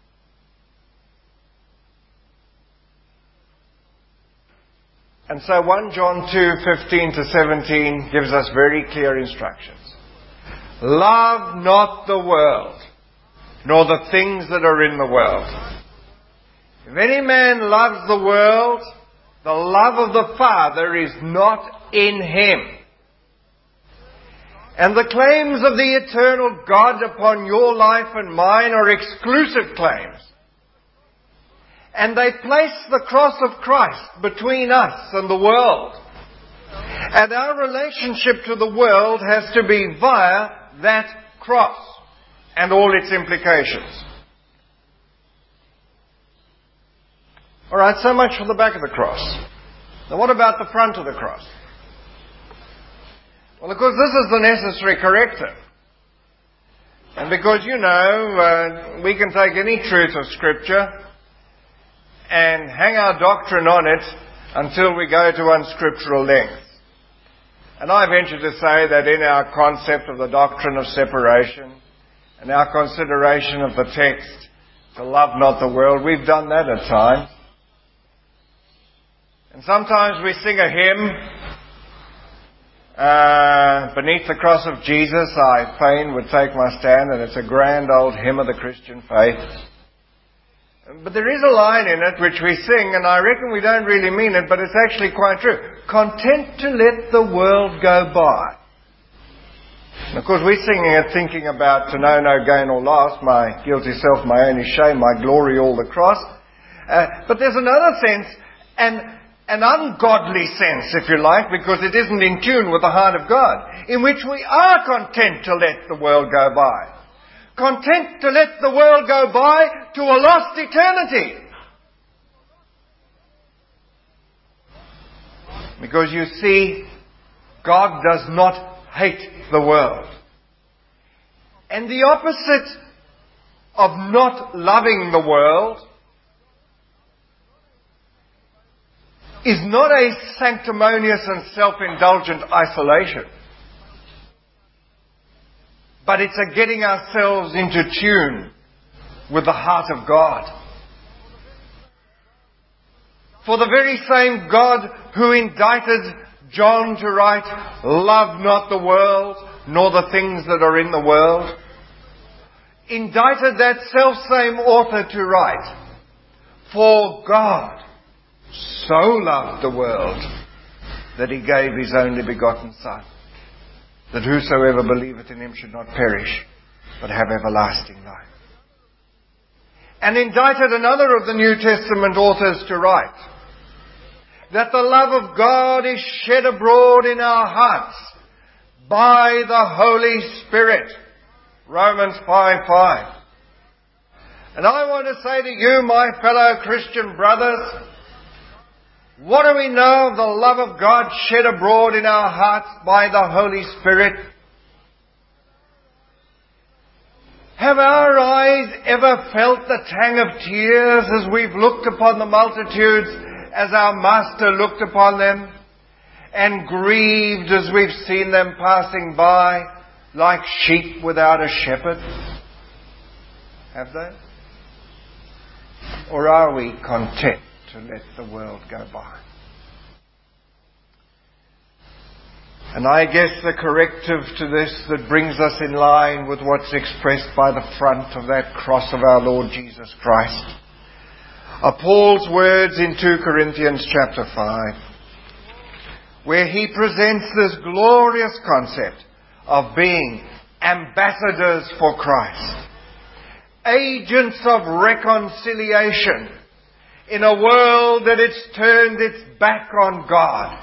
And so 1 John 2:15 to 17 gives us very clear instructions. Love not the world, nor the things that are in the world. If any man loves the world, the love of the Father is not in him. And the claims of the eternal God upon your life and mine are exclusive claims. And they place the cross of Christ between us and the world. And our relationship to the world has to be via that cross and all its implications. Alright, so much for the back of the cross. Now what about the front of the cross? Well, of course, this is the necessary corrective. And because, we can take any truth of Scripture and hang our doctrine on it until we go to unscriptural lengths. And I venture to say that in our concept of the doctrine of separation and our consideration of the text, to love not the world, we've done that at times. And sometimes we sing a hymn, beneath the cross of Jesus, I fain would take my stand, and it's a grand old hymn of the Christian faith. But there is a line in it which we sing, and I reckon we don't really mean it, but it's actually quite true. Content to let the world go by. And of course we're singing it thinking about to know no gain or loss, my guilty self, my only shame, my glory, all the cross. But there's another sense, an ungodly sense, if you like, because it isn't in tune with the heart of God, in which we are content to let the world go by. Content to let the world go by to a lost eternity. Because you see, God does not hate the world. And the opposite of not loving the world is not a sanctimonious and self-indulgent isolation, but it's a getting ourselves into tune with the heart of God. For the very same God who indicted John to write, "Love not the world, nor the things that are in the world," indicted that self-same author to write, "For God so loved the world that he gave his only begotten Son, that whosoever believeth in him should not perish, but have everlasting life." And indicted another of the New Testament authors to write, "That the love of God is shed abroad in our hearts by the Holy Spirit." Romans 5:5. And I want to say to you, my fellow Christian brothers, what do we know of the love of God shed abroad in our hearts by the Holy Spirit? Have our eyes ever felt the tang of tears as we've looked upon the multitudes as our Master looked upon them, and grieved as we've seen them passing by like sheep without a shepherd? Have they? Or are we content to let the world go by? And I guess the corrective to this that brings us in line with what's expressed by the front of that cross of our Lord Jesus Christ are Paul's words in 2 Corinthians chapter 5, where he presents this glorious concept of being ambassadors for Christ, agents of reconciliation in a world that it's turned its back on God.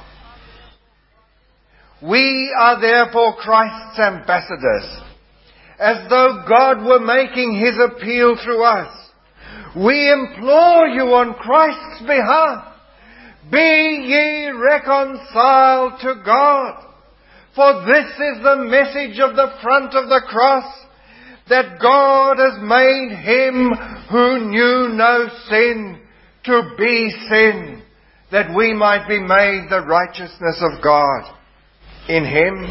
We are therefore Christ's ambassadors, as though God were making his appeal through us. We implore you on Christ's behalf, be ye reconciled to God. For this is the message of the front of the cross, that God has made him who knew no sin to be sin, that we might be made the righteousness of God in him.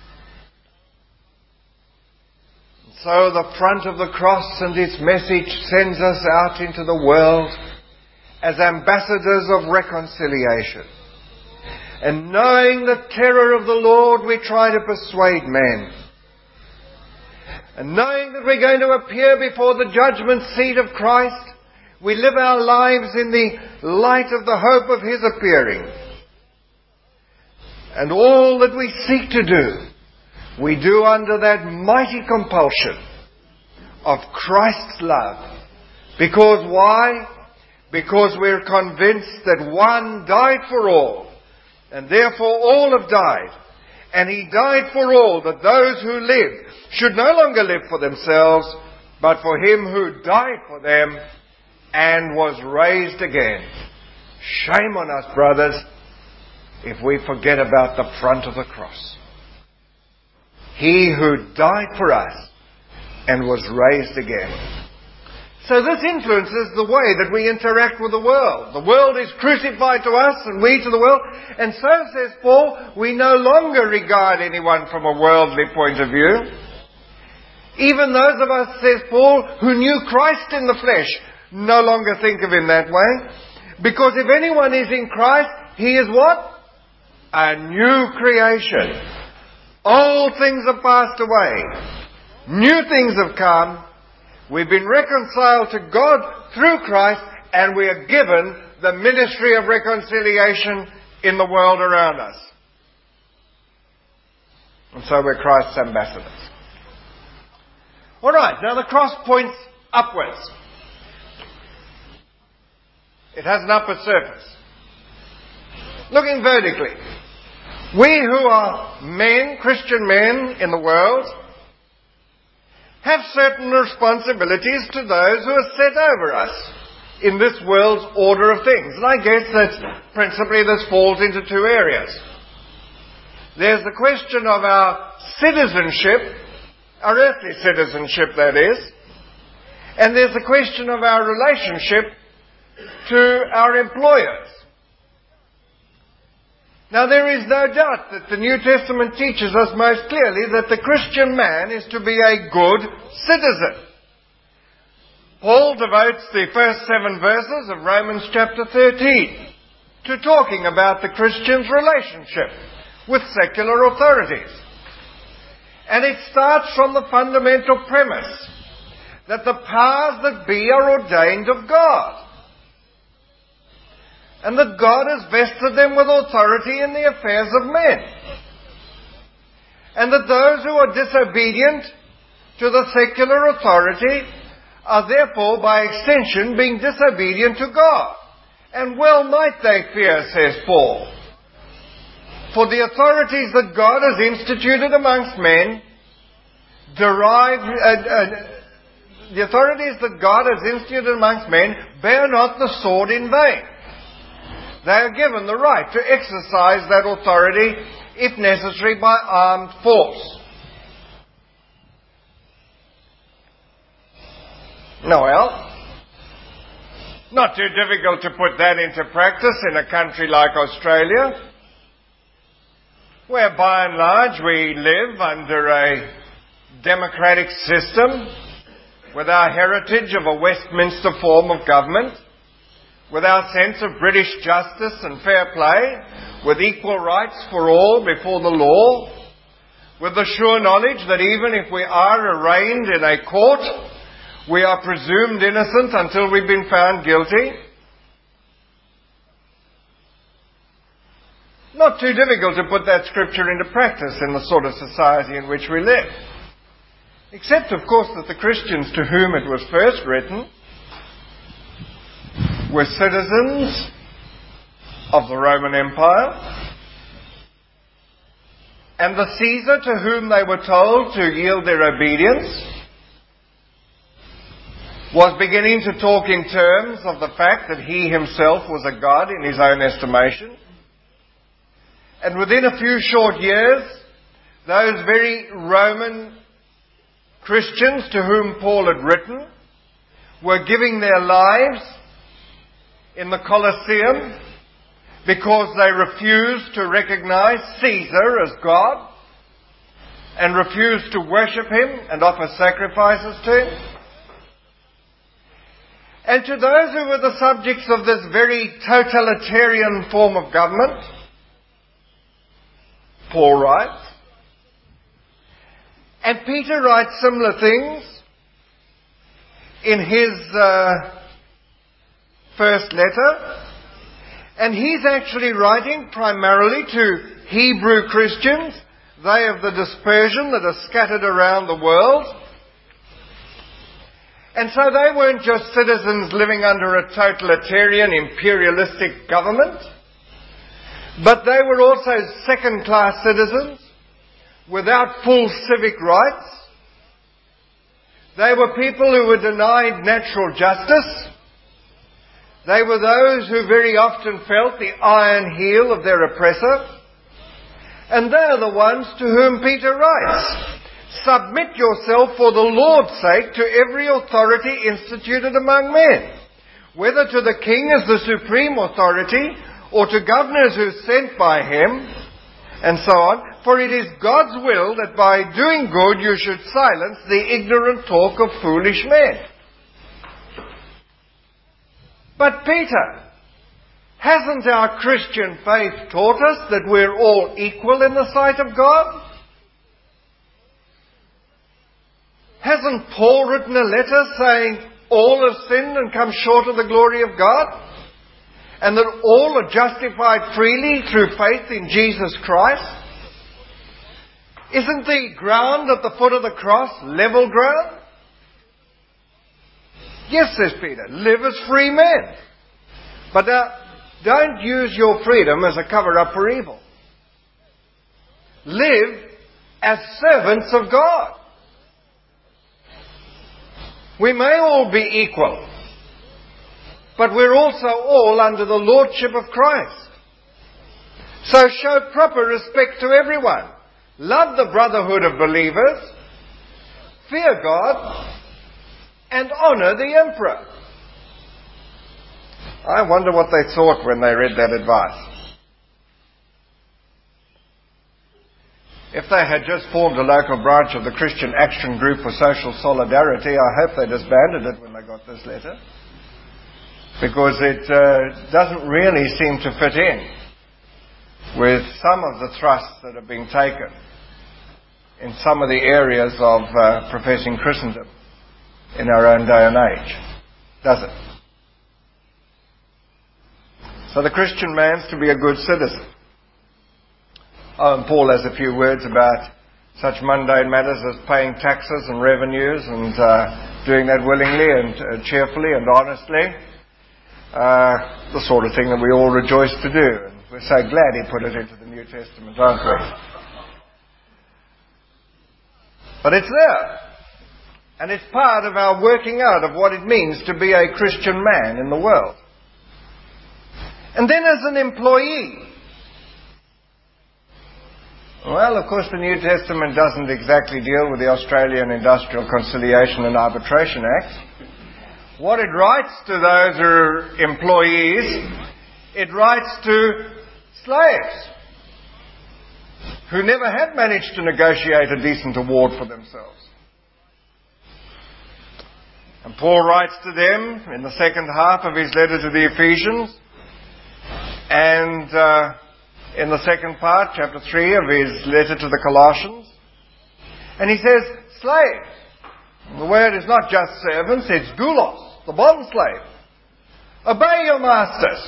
So the front of the cross and its message sends us out into the world as ambassadors of reconciliation. And knowing the terror of the Lord, we try to persuade men. And knowing that we're going to appear before the judgment seat of Christ, we live our lives in the light of the hope of his appearing. And all that we seek to do, we do under that mighty compulsion of Christ's love. Because why? Because we're convinced that one died for all, and therefore all have died. And he died for all, that those who live should no longer live for themselves, but for him who died for them and was raised again. Shame on us, brothers, if we forget about the front of the cross. He who died for us and was raised again. So this influences the way that we interact with the world. The world is crucified to us and we to the world. And so, says Paul, we no longer regard anyone from a worldly point of view. Even those of us, says Paul, who knew Christ in the flesh, no longer think of him that way. Because if anyone is in Christ, he is what? A new creation. Old things are passed away. New things have come. We've been reconciled to God through Christ, and we are given the ministry of reconciliation in the world around us. And so we're Christ's ambassadors. All right, now the cross points upwards. It has an upward surface. Looking vertically. We who are men, Christian men in the world, have certain responsibilities to those who are set over us in this world's order of things. And I guess that principally this falls into two areas. There's the question of our citizenship, our earthly citizenship that is, and there's the question of our relationship to our employers. Now there is no doubt that the New Testament teaches us most clearly that the Christian man is to be a good citizen. Paul devotes the first 7 verses of Romans chapter 13 to talking about the Christian's relationship with secular authorities. And it starts from the fundamental premise that the powers that be are ordained of God. And that God has vested them with authority in the affairs of men. And that those who are disobedient to the secular authority are therefore, by extension, being disobedient to God. And well might they fear, says Paul. For the authorities that God has instituted amongst men the authorities that God has instituted amongst men bear not the sword in vain. They are given the right to exercise that authority, if necessary, by armed force. Well, not too difficult to put that into practice in a country like Australia, where by and large we live under a democratic system with our heritage of a Westminster form of government, with our sense of British justice and fair play, with equal rights for all before the law, with the sure knowledge that even if we are arraigned in a court, we are presumed innocent until we've been found guilty. Not too difficult to put that scripture into practice in the sort of society in which we live. Except, of course, that the Christians to whom it was first written were citizens of the Roman Empire, and the Caesar to whom they were told to yield their obedience was beginning to talk in terms of the fact that he himself was a god in his own estimation. And within a few short years, those very Roman Christians to whom Paul had written were giving their lives in the Colosseum because they refused to recognize Caesar as God and refused to worship him and offer sacrifices to him. And to those who were the subjects of this very totalitarian form of government, Paul writes, and Peter writes similar things in his first letter, and he's actually writing primarily to Hebrew Christians, they of the dispersion that are scattered around the world. And so they weren't just citizens living under a totalitarian, imperialistic government, but they were also second-class citizens without full civic rights. They were people who were denied natural justice. They were those who very often felt the iron heel of their oppressor. And they are the ones to whom Peter writes, "Submit yourself for the Lord's sake to every authority instituted among men, whether to the king as the supreme authority, or to governors who are sent by him," and so on. "For it is God's will that by doing good you should silence the ignorant talk of foolish men." But Peter, hasn't our Christian faith taught us that we're all equal in the sight of God? Hasn't Paul written a letter saying all have sinned and come short of the glory of God? And that all are justified freely through faith in Jesus Christ? Isn't the ground at the foot of the cross level ground? Yes, says Peter, live as free men. But don't use your freedom as a cover-up for evil. Live as servants of God. We may all be equal, but we're also all under the lordship of Christ. So show proper respect to everyone. Love the brotherhood of believers. Fear God. And honour the emperor. I wonder what they thought when they read that advice. If they had just formed a local branch of the Christian Action Group for Social Solidarity, I hope they disbanded it when they got this letter. Because it doesn't really seem to fit in with some of the thrusts that are being taken in some of the areas of professing Christendom in our own day and age, does it? So the Christian man's to be a good citizen. Oh, and Paul has a few words about such mundane matters as paying taxes and revenues and doing that willingly and cheerfully and honestly. The sort of thing that we all rejoice to do. And we're so glad he put it into the New Testament, aren't we? But it's there. And it's part of our working out of what it means to be a Christian man in the world. And then as an employee. Well, of course, the New Testament doesn't exactly deal with the Australian Industrial Conciliation and Arbitration Act. What it writes to those who are employees, it writes to slaves who never had managed to negotiate a decent award for themselves. And Paul writes to them in the second half of his letter to the Ephesians, and in the second part, chapter 3 of his letter to the Colossians. And he says, slaves. The word is not just servants, it's doulos, the bond slave. Obey your masters.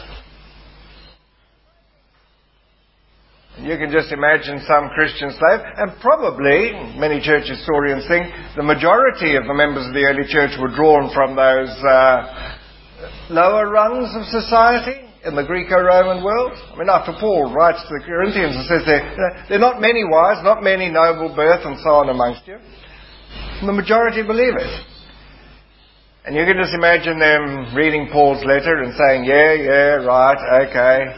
And you can just imagine some Christian slave, and probably, many church historians think, the majority of the members of the early church were drawn from those lower rungs of society in the Greco-Roman world. I mean, after Paul writes to the Corinthians and says there are not many wise, not many noble birth and so on amongst you. And the majority believe it. And you can just imagine them reading Paul's letter and saying, yeah, right, okay.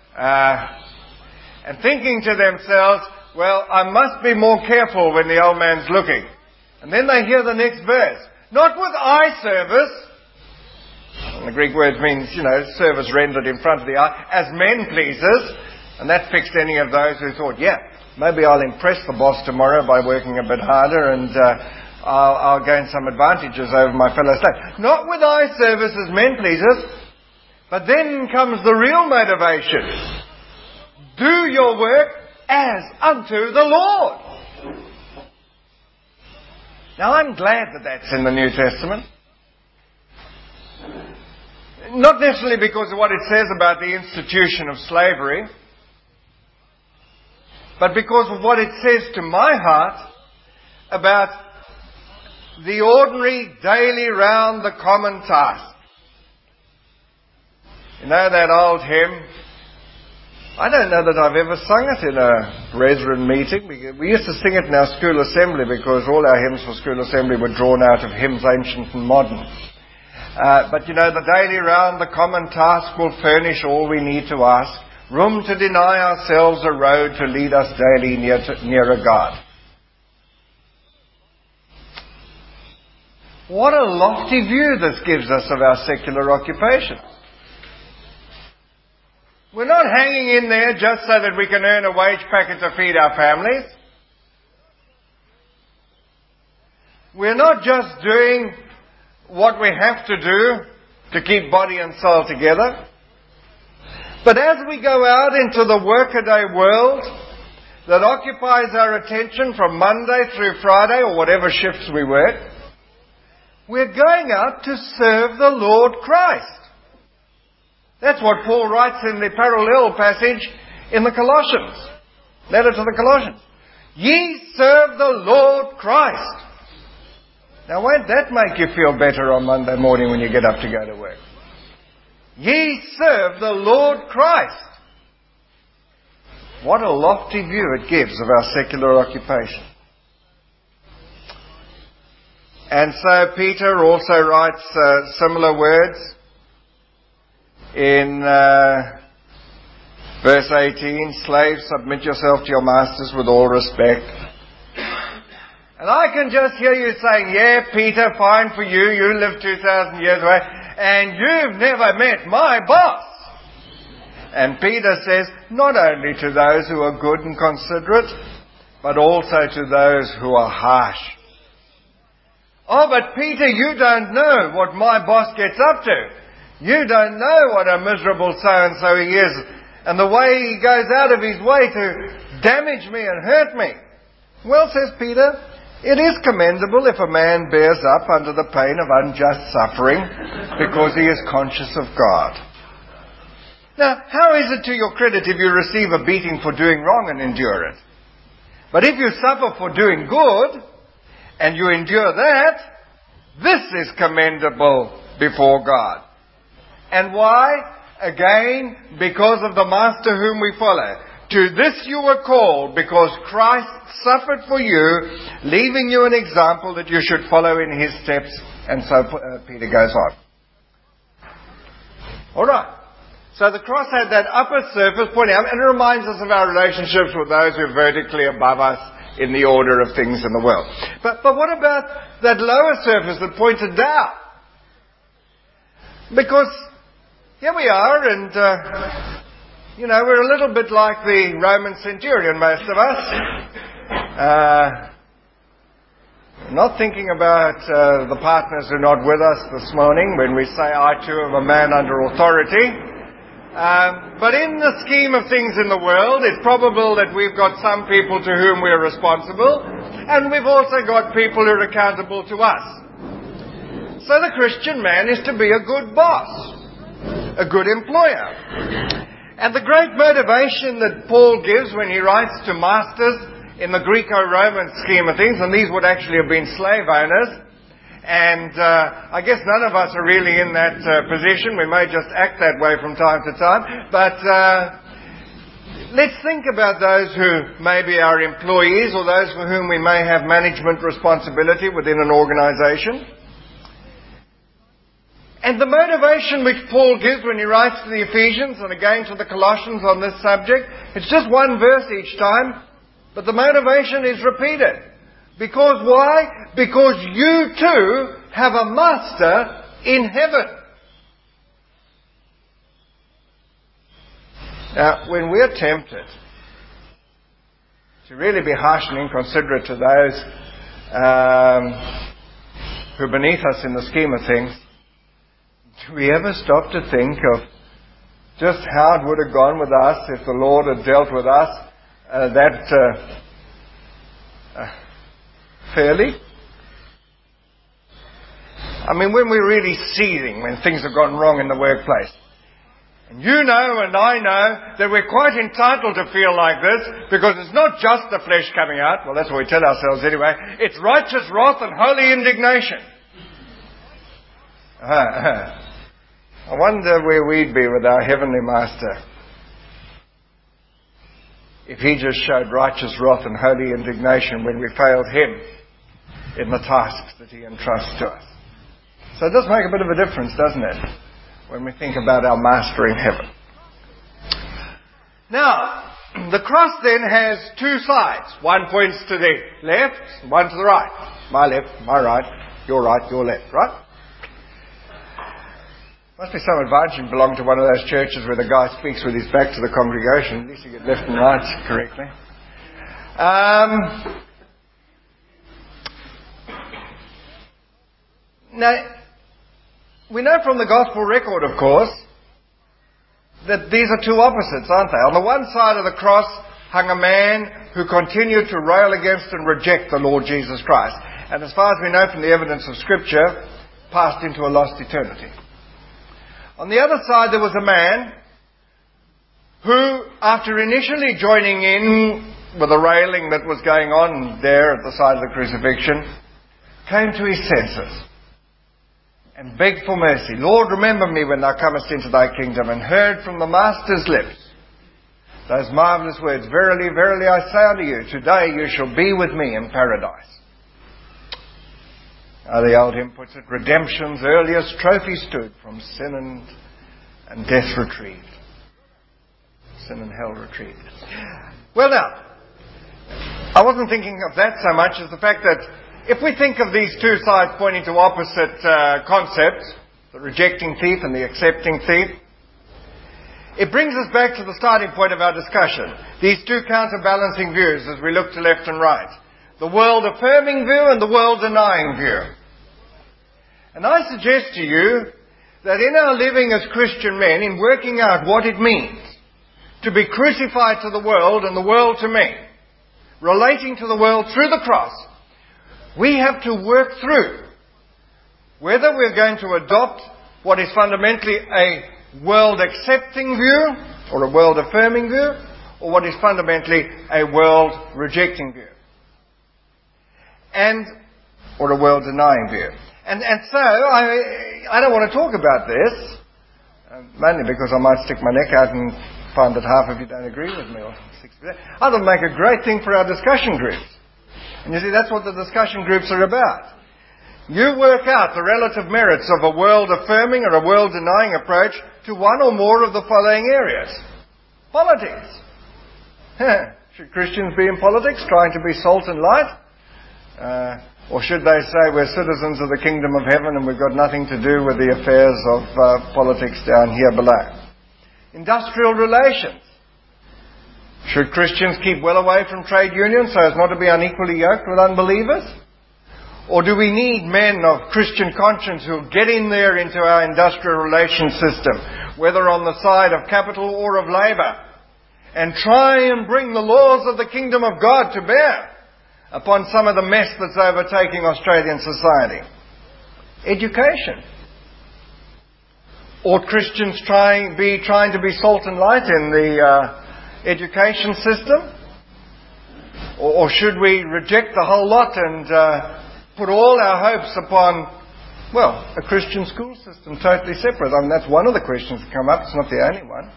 And thinking to themselves, well, I must be more careful when the old man's looking. And then they hear the next verse. Not with eye service. And the Greek word means, service rendered in front of the eye, as men pleasers. And that fixed any of those who thought, maybe I'll impress the boss tomorrow by working a bit harder and I'll gain some advantages over my fellow slaves. Not with eye service as men pleasers. But then comes the real motivation. Do your work as unto the Lord. Now I'm glad that that's in the New Testament. Not necessarily because of what it says about the institution of slavery, but because of what it says to my heart about the ordinary, daily, round the common task. You know that old hymn? I don't know that I've ever sung it in a brethren meeting. We used to sing it in our school assembly because all our hymns for school assembly were drawn out of hymns ancient and modern. But the daily round, the common task will furnish all we need to ask. Room to deny ourselves, a road to lead us daily nearer God. What a lofty view this gives us of our secular occupation. We're not hanging in there just so that we can earn a wage packet to feed our families. We're not just doing what we have to do to keep body and soul together. But as we go out into the workaday world that occupies our attention from Monday through Friday or whatever shifts we work, we're going out to serve the Lord Christ. That's what Paul writes in the parallel passage in the Colossians. Letter to the Colossians. Ye serve the Lord Christ. Now won't that make you feel better on Monday morning when you get up to go to work? Ye serve the Lord Christ. What a lofty view it gives of our secular occupation. And so Peter also writes similar words in verse 18, slaves, submit yourself to your masters with all respect. And I can just hear you saying, yeah, Peter, fine for you. You live 2,000 years away. And you've never met my boss. And Peter says, not only to those who are good and considerate, but also to those who are harsh. Oh, but Peter, you don't know what my boss gets up to. You don't know what a miserable so-and-so he is, and the way he goes out of his way to damage me and hurt me. Well, says Peter, it is commendable if a man bears up under the pain of unjust suffering because he is conscious of God. Now, how is it to your credit if you receive a beating for doing wrong and endure it? But if you suffer for doing good and you endure that, this is commendable before God. And why? Again, because of the Master whom we follow. To this you were called, because Christ suffered for you, leaving you an example that you should follow in his steps. And so Peter goes on. All right. So the cross had that upper surface pointing out, and it reminds us of our relationships with those who are vertically above us in the order of things in the world. But what about that lower surface that pointed down? Because here we are, and we're a little bit like the Roman centurion, most of us. Not thinking about the partners who are not with us this morning when we say I too am a man under authority. But in the scheme of things in the world, it's probable that we've got some people to whom we're responsible, and we've also got people who are accountable to us. So the Christian man is to be a good boss, a good employer. And the great motivation that Paul gives when he writes to masters in the Greco-Roman scheme of things, and these would actually have been slave owners, and I guess none of us are really in that position. We may just act that way from time to time. But let's think about those who may be our employees or those for whom we may have management responsibility within an organization. And the motivation which Paul gives when he writes to the Ephesians and again to the Colossians on this subject, it's just one verse each time, but the motivation is repeated. Because why? Because you too have a master in heaven. Now, when we're tempted to really be harsh and inconsiderate to those who are beneath us in the scheme of things, do we ever stop to think of just how it would have gone with us if the Lord had dealt with us fairly? I mean, when we're really seething, when things have gone wrong in the workplace. And you know and I know that we're quite entitled to feel like this because it's not just the flesh coming out. Well, that's what we tell ourselves anyway. It's righteous wrath and holy indignation. I wonder where we'd be with our Heavenly Master if He just showed righteous wrath and holy indignation when we failed Him in the tasks that He entrusts to us. So it does make a bit of a difference, doesn't it, when we think about our Master in heaven. Now, the cross then has two sides. One points to the left, one to the right. My left, my right, your left, right? Must be some advantage in belonging to one of those churches where the guy speaks with his back to the congregation. At least you get left and right correctly. Now, we know from the gospel record, of course, that these are two opposites, aren't they? On the one side of the cross hung a man who continued to rail against and reject the Lord Jesus Christ. And as far as we know from the evidence of Scripture, passed into a lost eternity. On the other side there was a man who, after initially joining in with the railing that was going on there at the side of the crucifixion, came to his senses and begged for mercy. Lord, remember me when thou comest into thy kingdom, and heard from the Master's lips those marvellous words, Verily, verily, I say unto you, today you shall be with me in paradise. The old hymn puts it, redemption's earliest trophy stood, from sin and death retrieved. Sin and hell retrieved. Well now, I wasn't thinking of that so much as the fact that if we think of these two sides pointing to opposite concepts, the rejecting thief and the accepting thief, it brings us back to the starting point of our discussion. These two counterbalancing views as we look to left and right. The world-affirming view and the world-denying view. And I suggest to you that in our living as Christian men, in working out what it means to be crucified to the world and the world to me, relating to the world through the cross, we have to work through whether we're going to adopt what is fundamentally a world-accepting view or a world-affirming view, or what is fundamentally a world-rejecting view. Or a world-denying view. And so, I don't want to talk about this, mainly because I might stick my neck out and find that half of you don't agree with me, or 60%. I thought it'd make a great thing for our discussion groups. And you see, that's what the discussion groups are about. You work out the relative merits of a world-affirming or a world-denying approach to one or more of the following areas. Politics. Should Christians be in politics, trying to be salt and light? Or should they say we're citizens of the kingdom of heaven and we've got nothing to do with the affairs of politics down here below? Industrial relations. Should Christians keep well away from trade unions so as not to be unequally yoked with unbelievers? Or do we need men of Christian conscience who get in there into our industrial relations system, whether on the side of capital or of labour, and try and bring the laws of the kingdom of God to bear upon some of the mess that's overtaking Australian society? Education. Or Christians trying to be salt and light in the education system? Or should we reject the whole lot and put all our hopes upon, well, a Christian school system totally separate? I mean, that's one of the questions that come up. It's not the only one.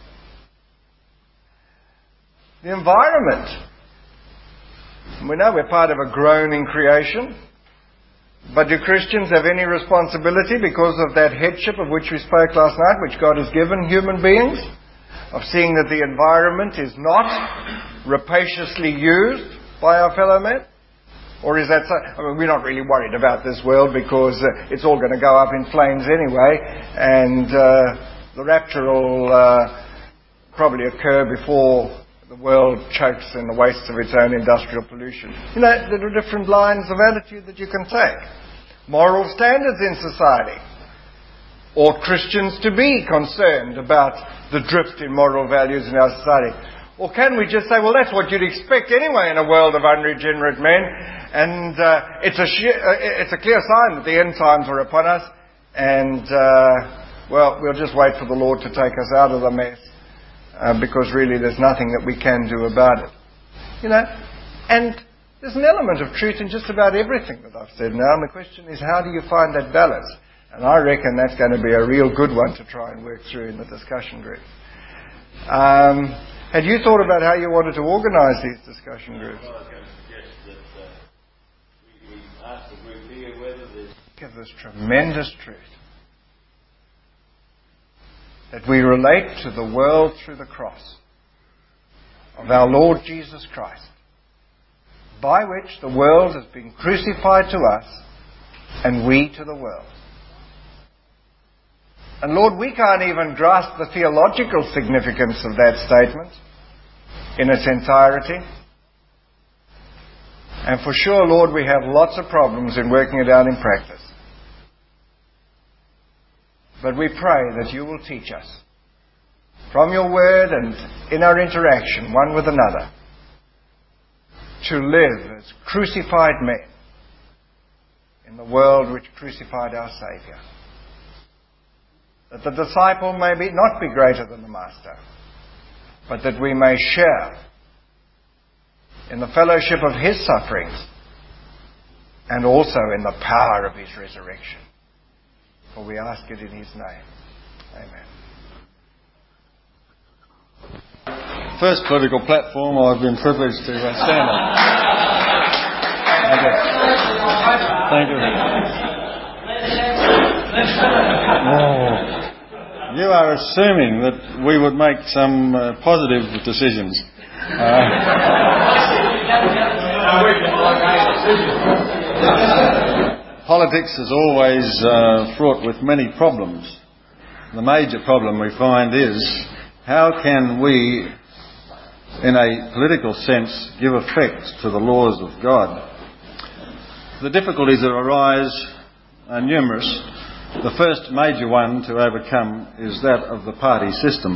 The environment. We know we're part of a groaning creation. But do Christians have any responsibility because of that headship of which we spoke last night, which God has given human beings, of seeing that the environment is not rapaciously used by our fellow men? Or is that so? I mean, we're not really worried about this world because it's all going to go up in flames anyway, and the rapture will probably occur before the world chokes in the wastes of its own industrial pollution. You know, there are different lines of attitude that you can take. Moral standards in society. Ought Christians to be concerned about the drift in moral values in our society? Or can we just say, well, that's what you'd expect anyway in a world of unregenerate men, and it's a clear sign that the end times are upon us, and, well, we'll just wait for the Lord to take us out of the mess, because really there's nothing that we can do about it. You know, and there's an element of truth in just about everything that I've said now, and the question is, how do you find that balance? And I reckon that's going to be a real good one to try and work through in the discussion group. Had you thought about how you wanted to organise these discussion groups? Well, I was going to suggest that we ask the group here whether there's of this tremendous truth that we relate to the world through the cross of our Lord Jesus Christ, by which the world has been crucified to us and we to the world. And Lord, we can't even grasp the theological significance of that statement in its entirety. And for sure, Lord, we have lots of problems in working it out in practice. But we pray that you will teach us from your word and in our interaction one with another to live as crucified men in the world which crucified our Saviour. That the disciple may not be greater than the master, but that we may share in the fellowship of his sufferings and also in the power of his resurrection. For we ask it in his name. Amen. First political platform I've been privileged to stand on. Thank you. You are assuming that we would make some positive decisions. Politics is always fraught with many problems. The major problem we find is how can we, in a political sense, give effect to the laws of God? The difficulties that arise are numerous. The first major one to overcome is that of the party system.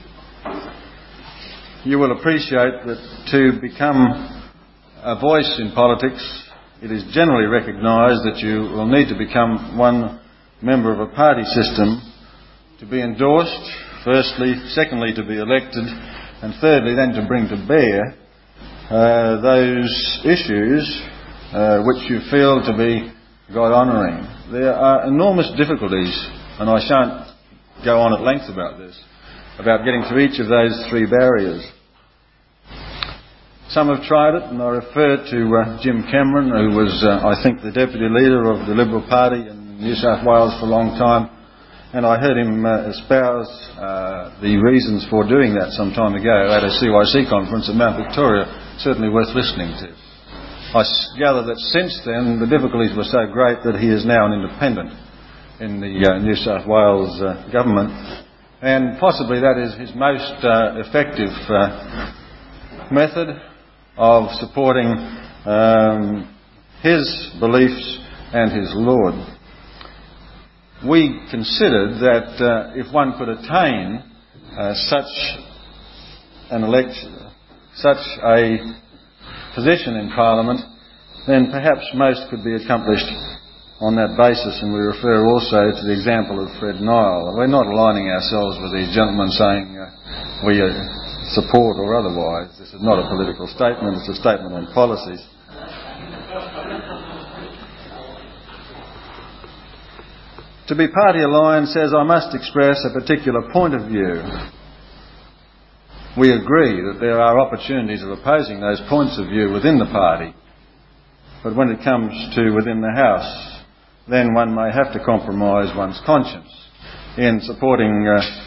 You will appreciate that to become a voice in politics, it is generally recognised that you will need to become one member of a party system to be endorsed, firstly, secondly to be elected, and thirdly then to bring to bear those issues which you feel to be God-honouring. There are enormous difficulties, and I shan't go on at length about this, about getting to each of those three barriers. Some have tried it, and I refer to Jim Cameron, who was, I think, the deputy leader of the Liberal Party in New South Wales for a long time, and I heard him espouse the reasons for doing that some time ago at a CYC conference at Mount Victoria. Certainly worth listening to. I gather that since then the difficulties were so great that he is now an independent in the New South Wales government, and possibly that is his most effective method of supporting his beliefs and his Lord. We considered that if one could attain such an election, such a position in Parliament, then perhaps most could be accomplished on that basis, and we refer also to the example of Fred Nile. We're not aligning ourselves with these gentlemen saying we support or otherwise. This is not a political statement, it's a statement on policies. To be party aligned says I must express a particular point of view. We agree that there are opportunities of opposing those points of view within the party, but when it comes to within the House, then one may have to compromise one's conscience in supporting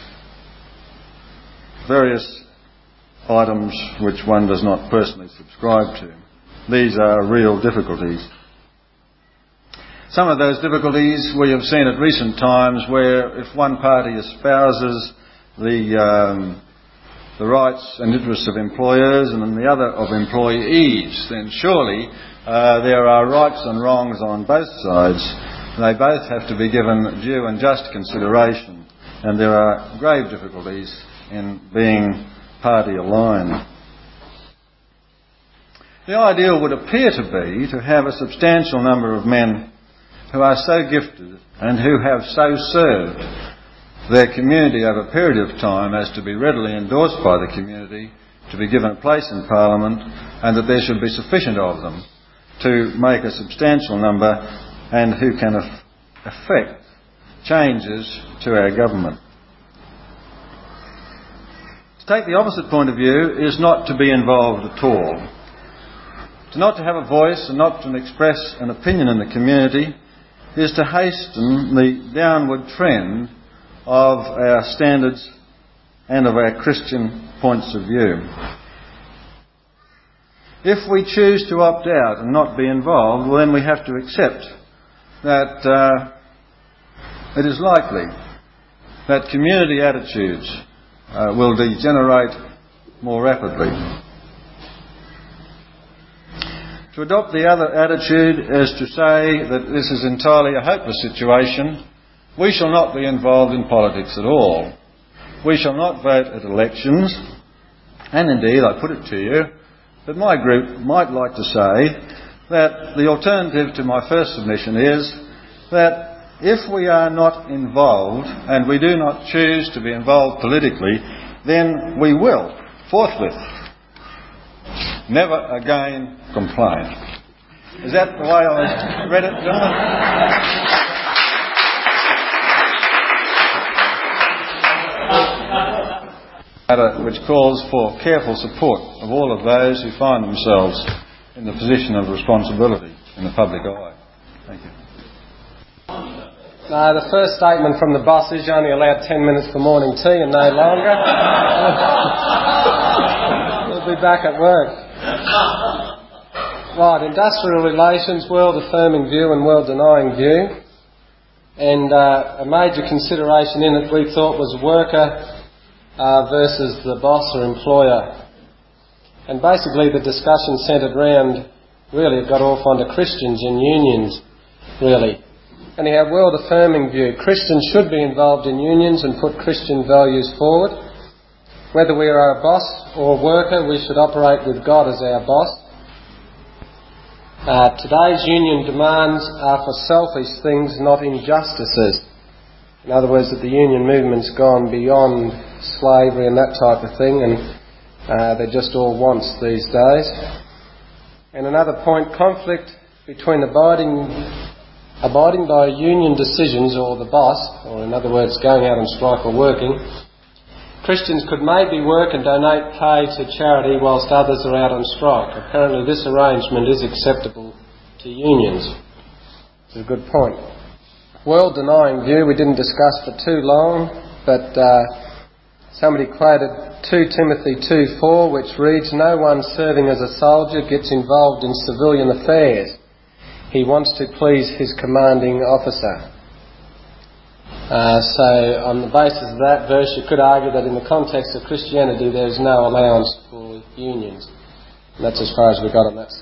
various items which one does not personally subscribe to. These are real difficulties. Some of those difficulties we have seen at recent times where if one party espouses the rights and interests of employers and then the other of employees, then surely there are rights and wrongs on both sides. They both have to be given due and just consideration, and there are grave difficulties in being party aligned. The ideal would appear to be to have a substantial number of men who are so gifted and who have so served their community over a period of time as to be readily endorsed by the community, to be given a place in Parliament, and that there should be sufficient of them to make a substantial number and who can effect changes to our government. To take the opposite point of view is not to be involved at all. To not to have a voice and not to express an opinion in the community is to hasten the downward trend of our standards and of our Christian points of view. If we choose to opt out and not be involved, well, then we have to accept that it is likely that community attitudes will degenerate more rapidly. To adopt the other attitude is to say that this is entirely a hopeless situation. We shall not be involved in politics at all. We shall not vote at elections. And indeed, I put it to you, that my group might like to say that the alternative to my first submission is that if we are not involved and we do not choose to be involved politically, then we will, forthwith, never again complain. Is that the way I read it, gentlemen? Which calls for careful support of all of those who find themselves in the position of responsibility in the public eye. Thank you. No, the first statement from the boss is you're only allowed 10 minutes for morning tea and no longer. We'll be back at work. Right, industrial relations, world-affirming view and world-denying view. And a major consideration in it we thought was worker versus the boss or employer. And basically the discussion centred around, really it got off onto Christians and unions, really. Anyhow, world-affirming view. Christians should be involved in unions and put Christian values forward. Whether we are a boss or worker, we should operate with God as our boss. Today's union demands are for selfish things, not injustices. In other words, that the union movement's gone beyond slavery and that type of thing, and they're just all wants these days. And another point, conflict between abiding by union decisions or the boss, or in other words, going out on strike or working. Christians could maybe work and donate pay to charity whilst others are out on strike. Apparently this arrangement is acceptable to unions. It's a good point. World-denying view we didn't discuss for too long, but somebody quoted 2 Timothy 2:4, which reads, "No one serving as a soldier gets involved in civilian affairs. He wants to please his commanding officer." So on the basis of that verse you could argue that in the context of Christianity there is no allowance for unions. And that's as far as we got on that.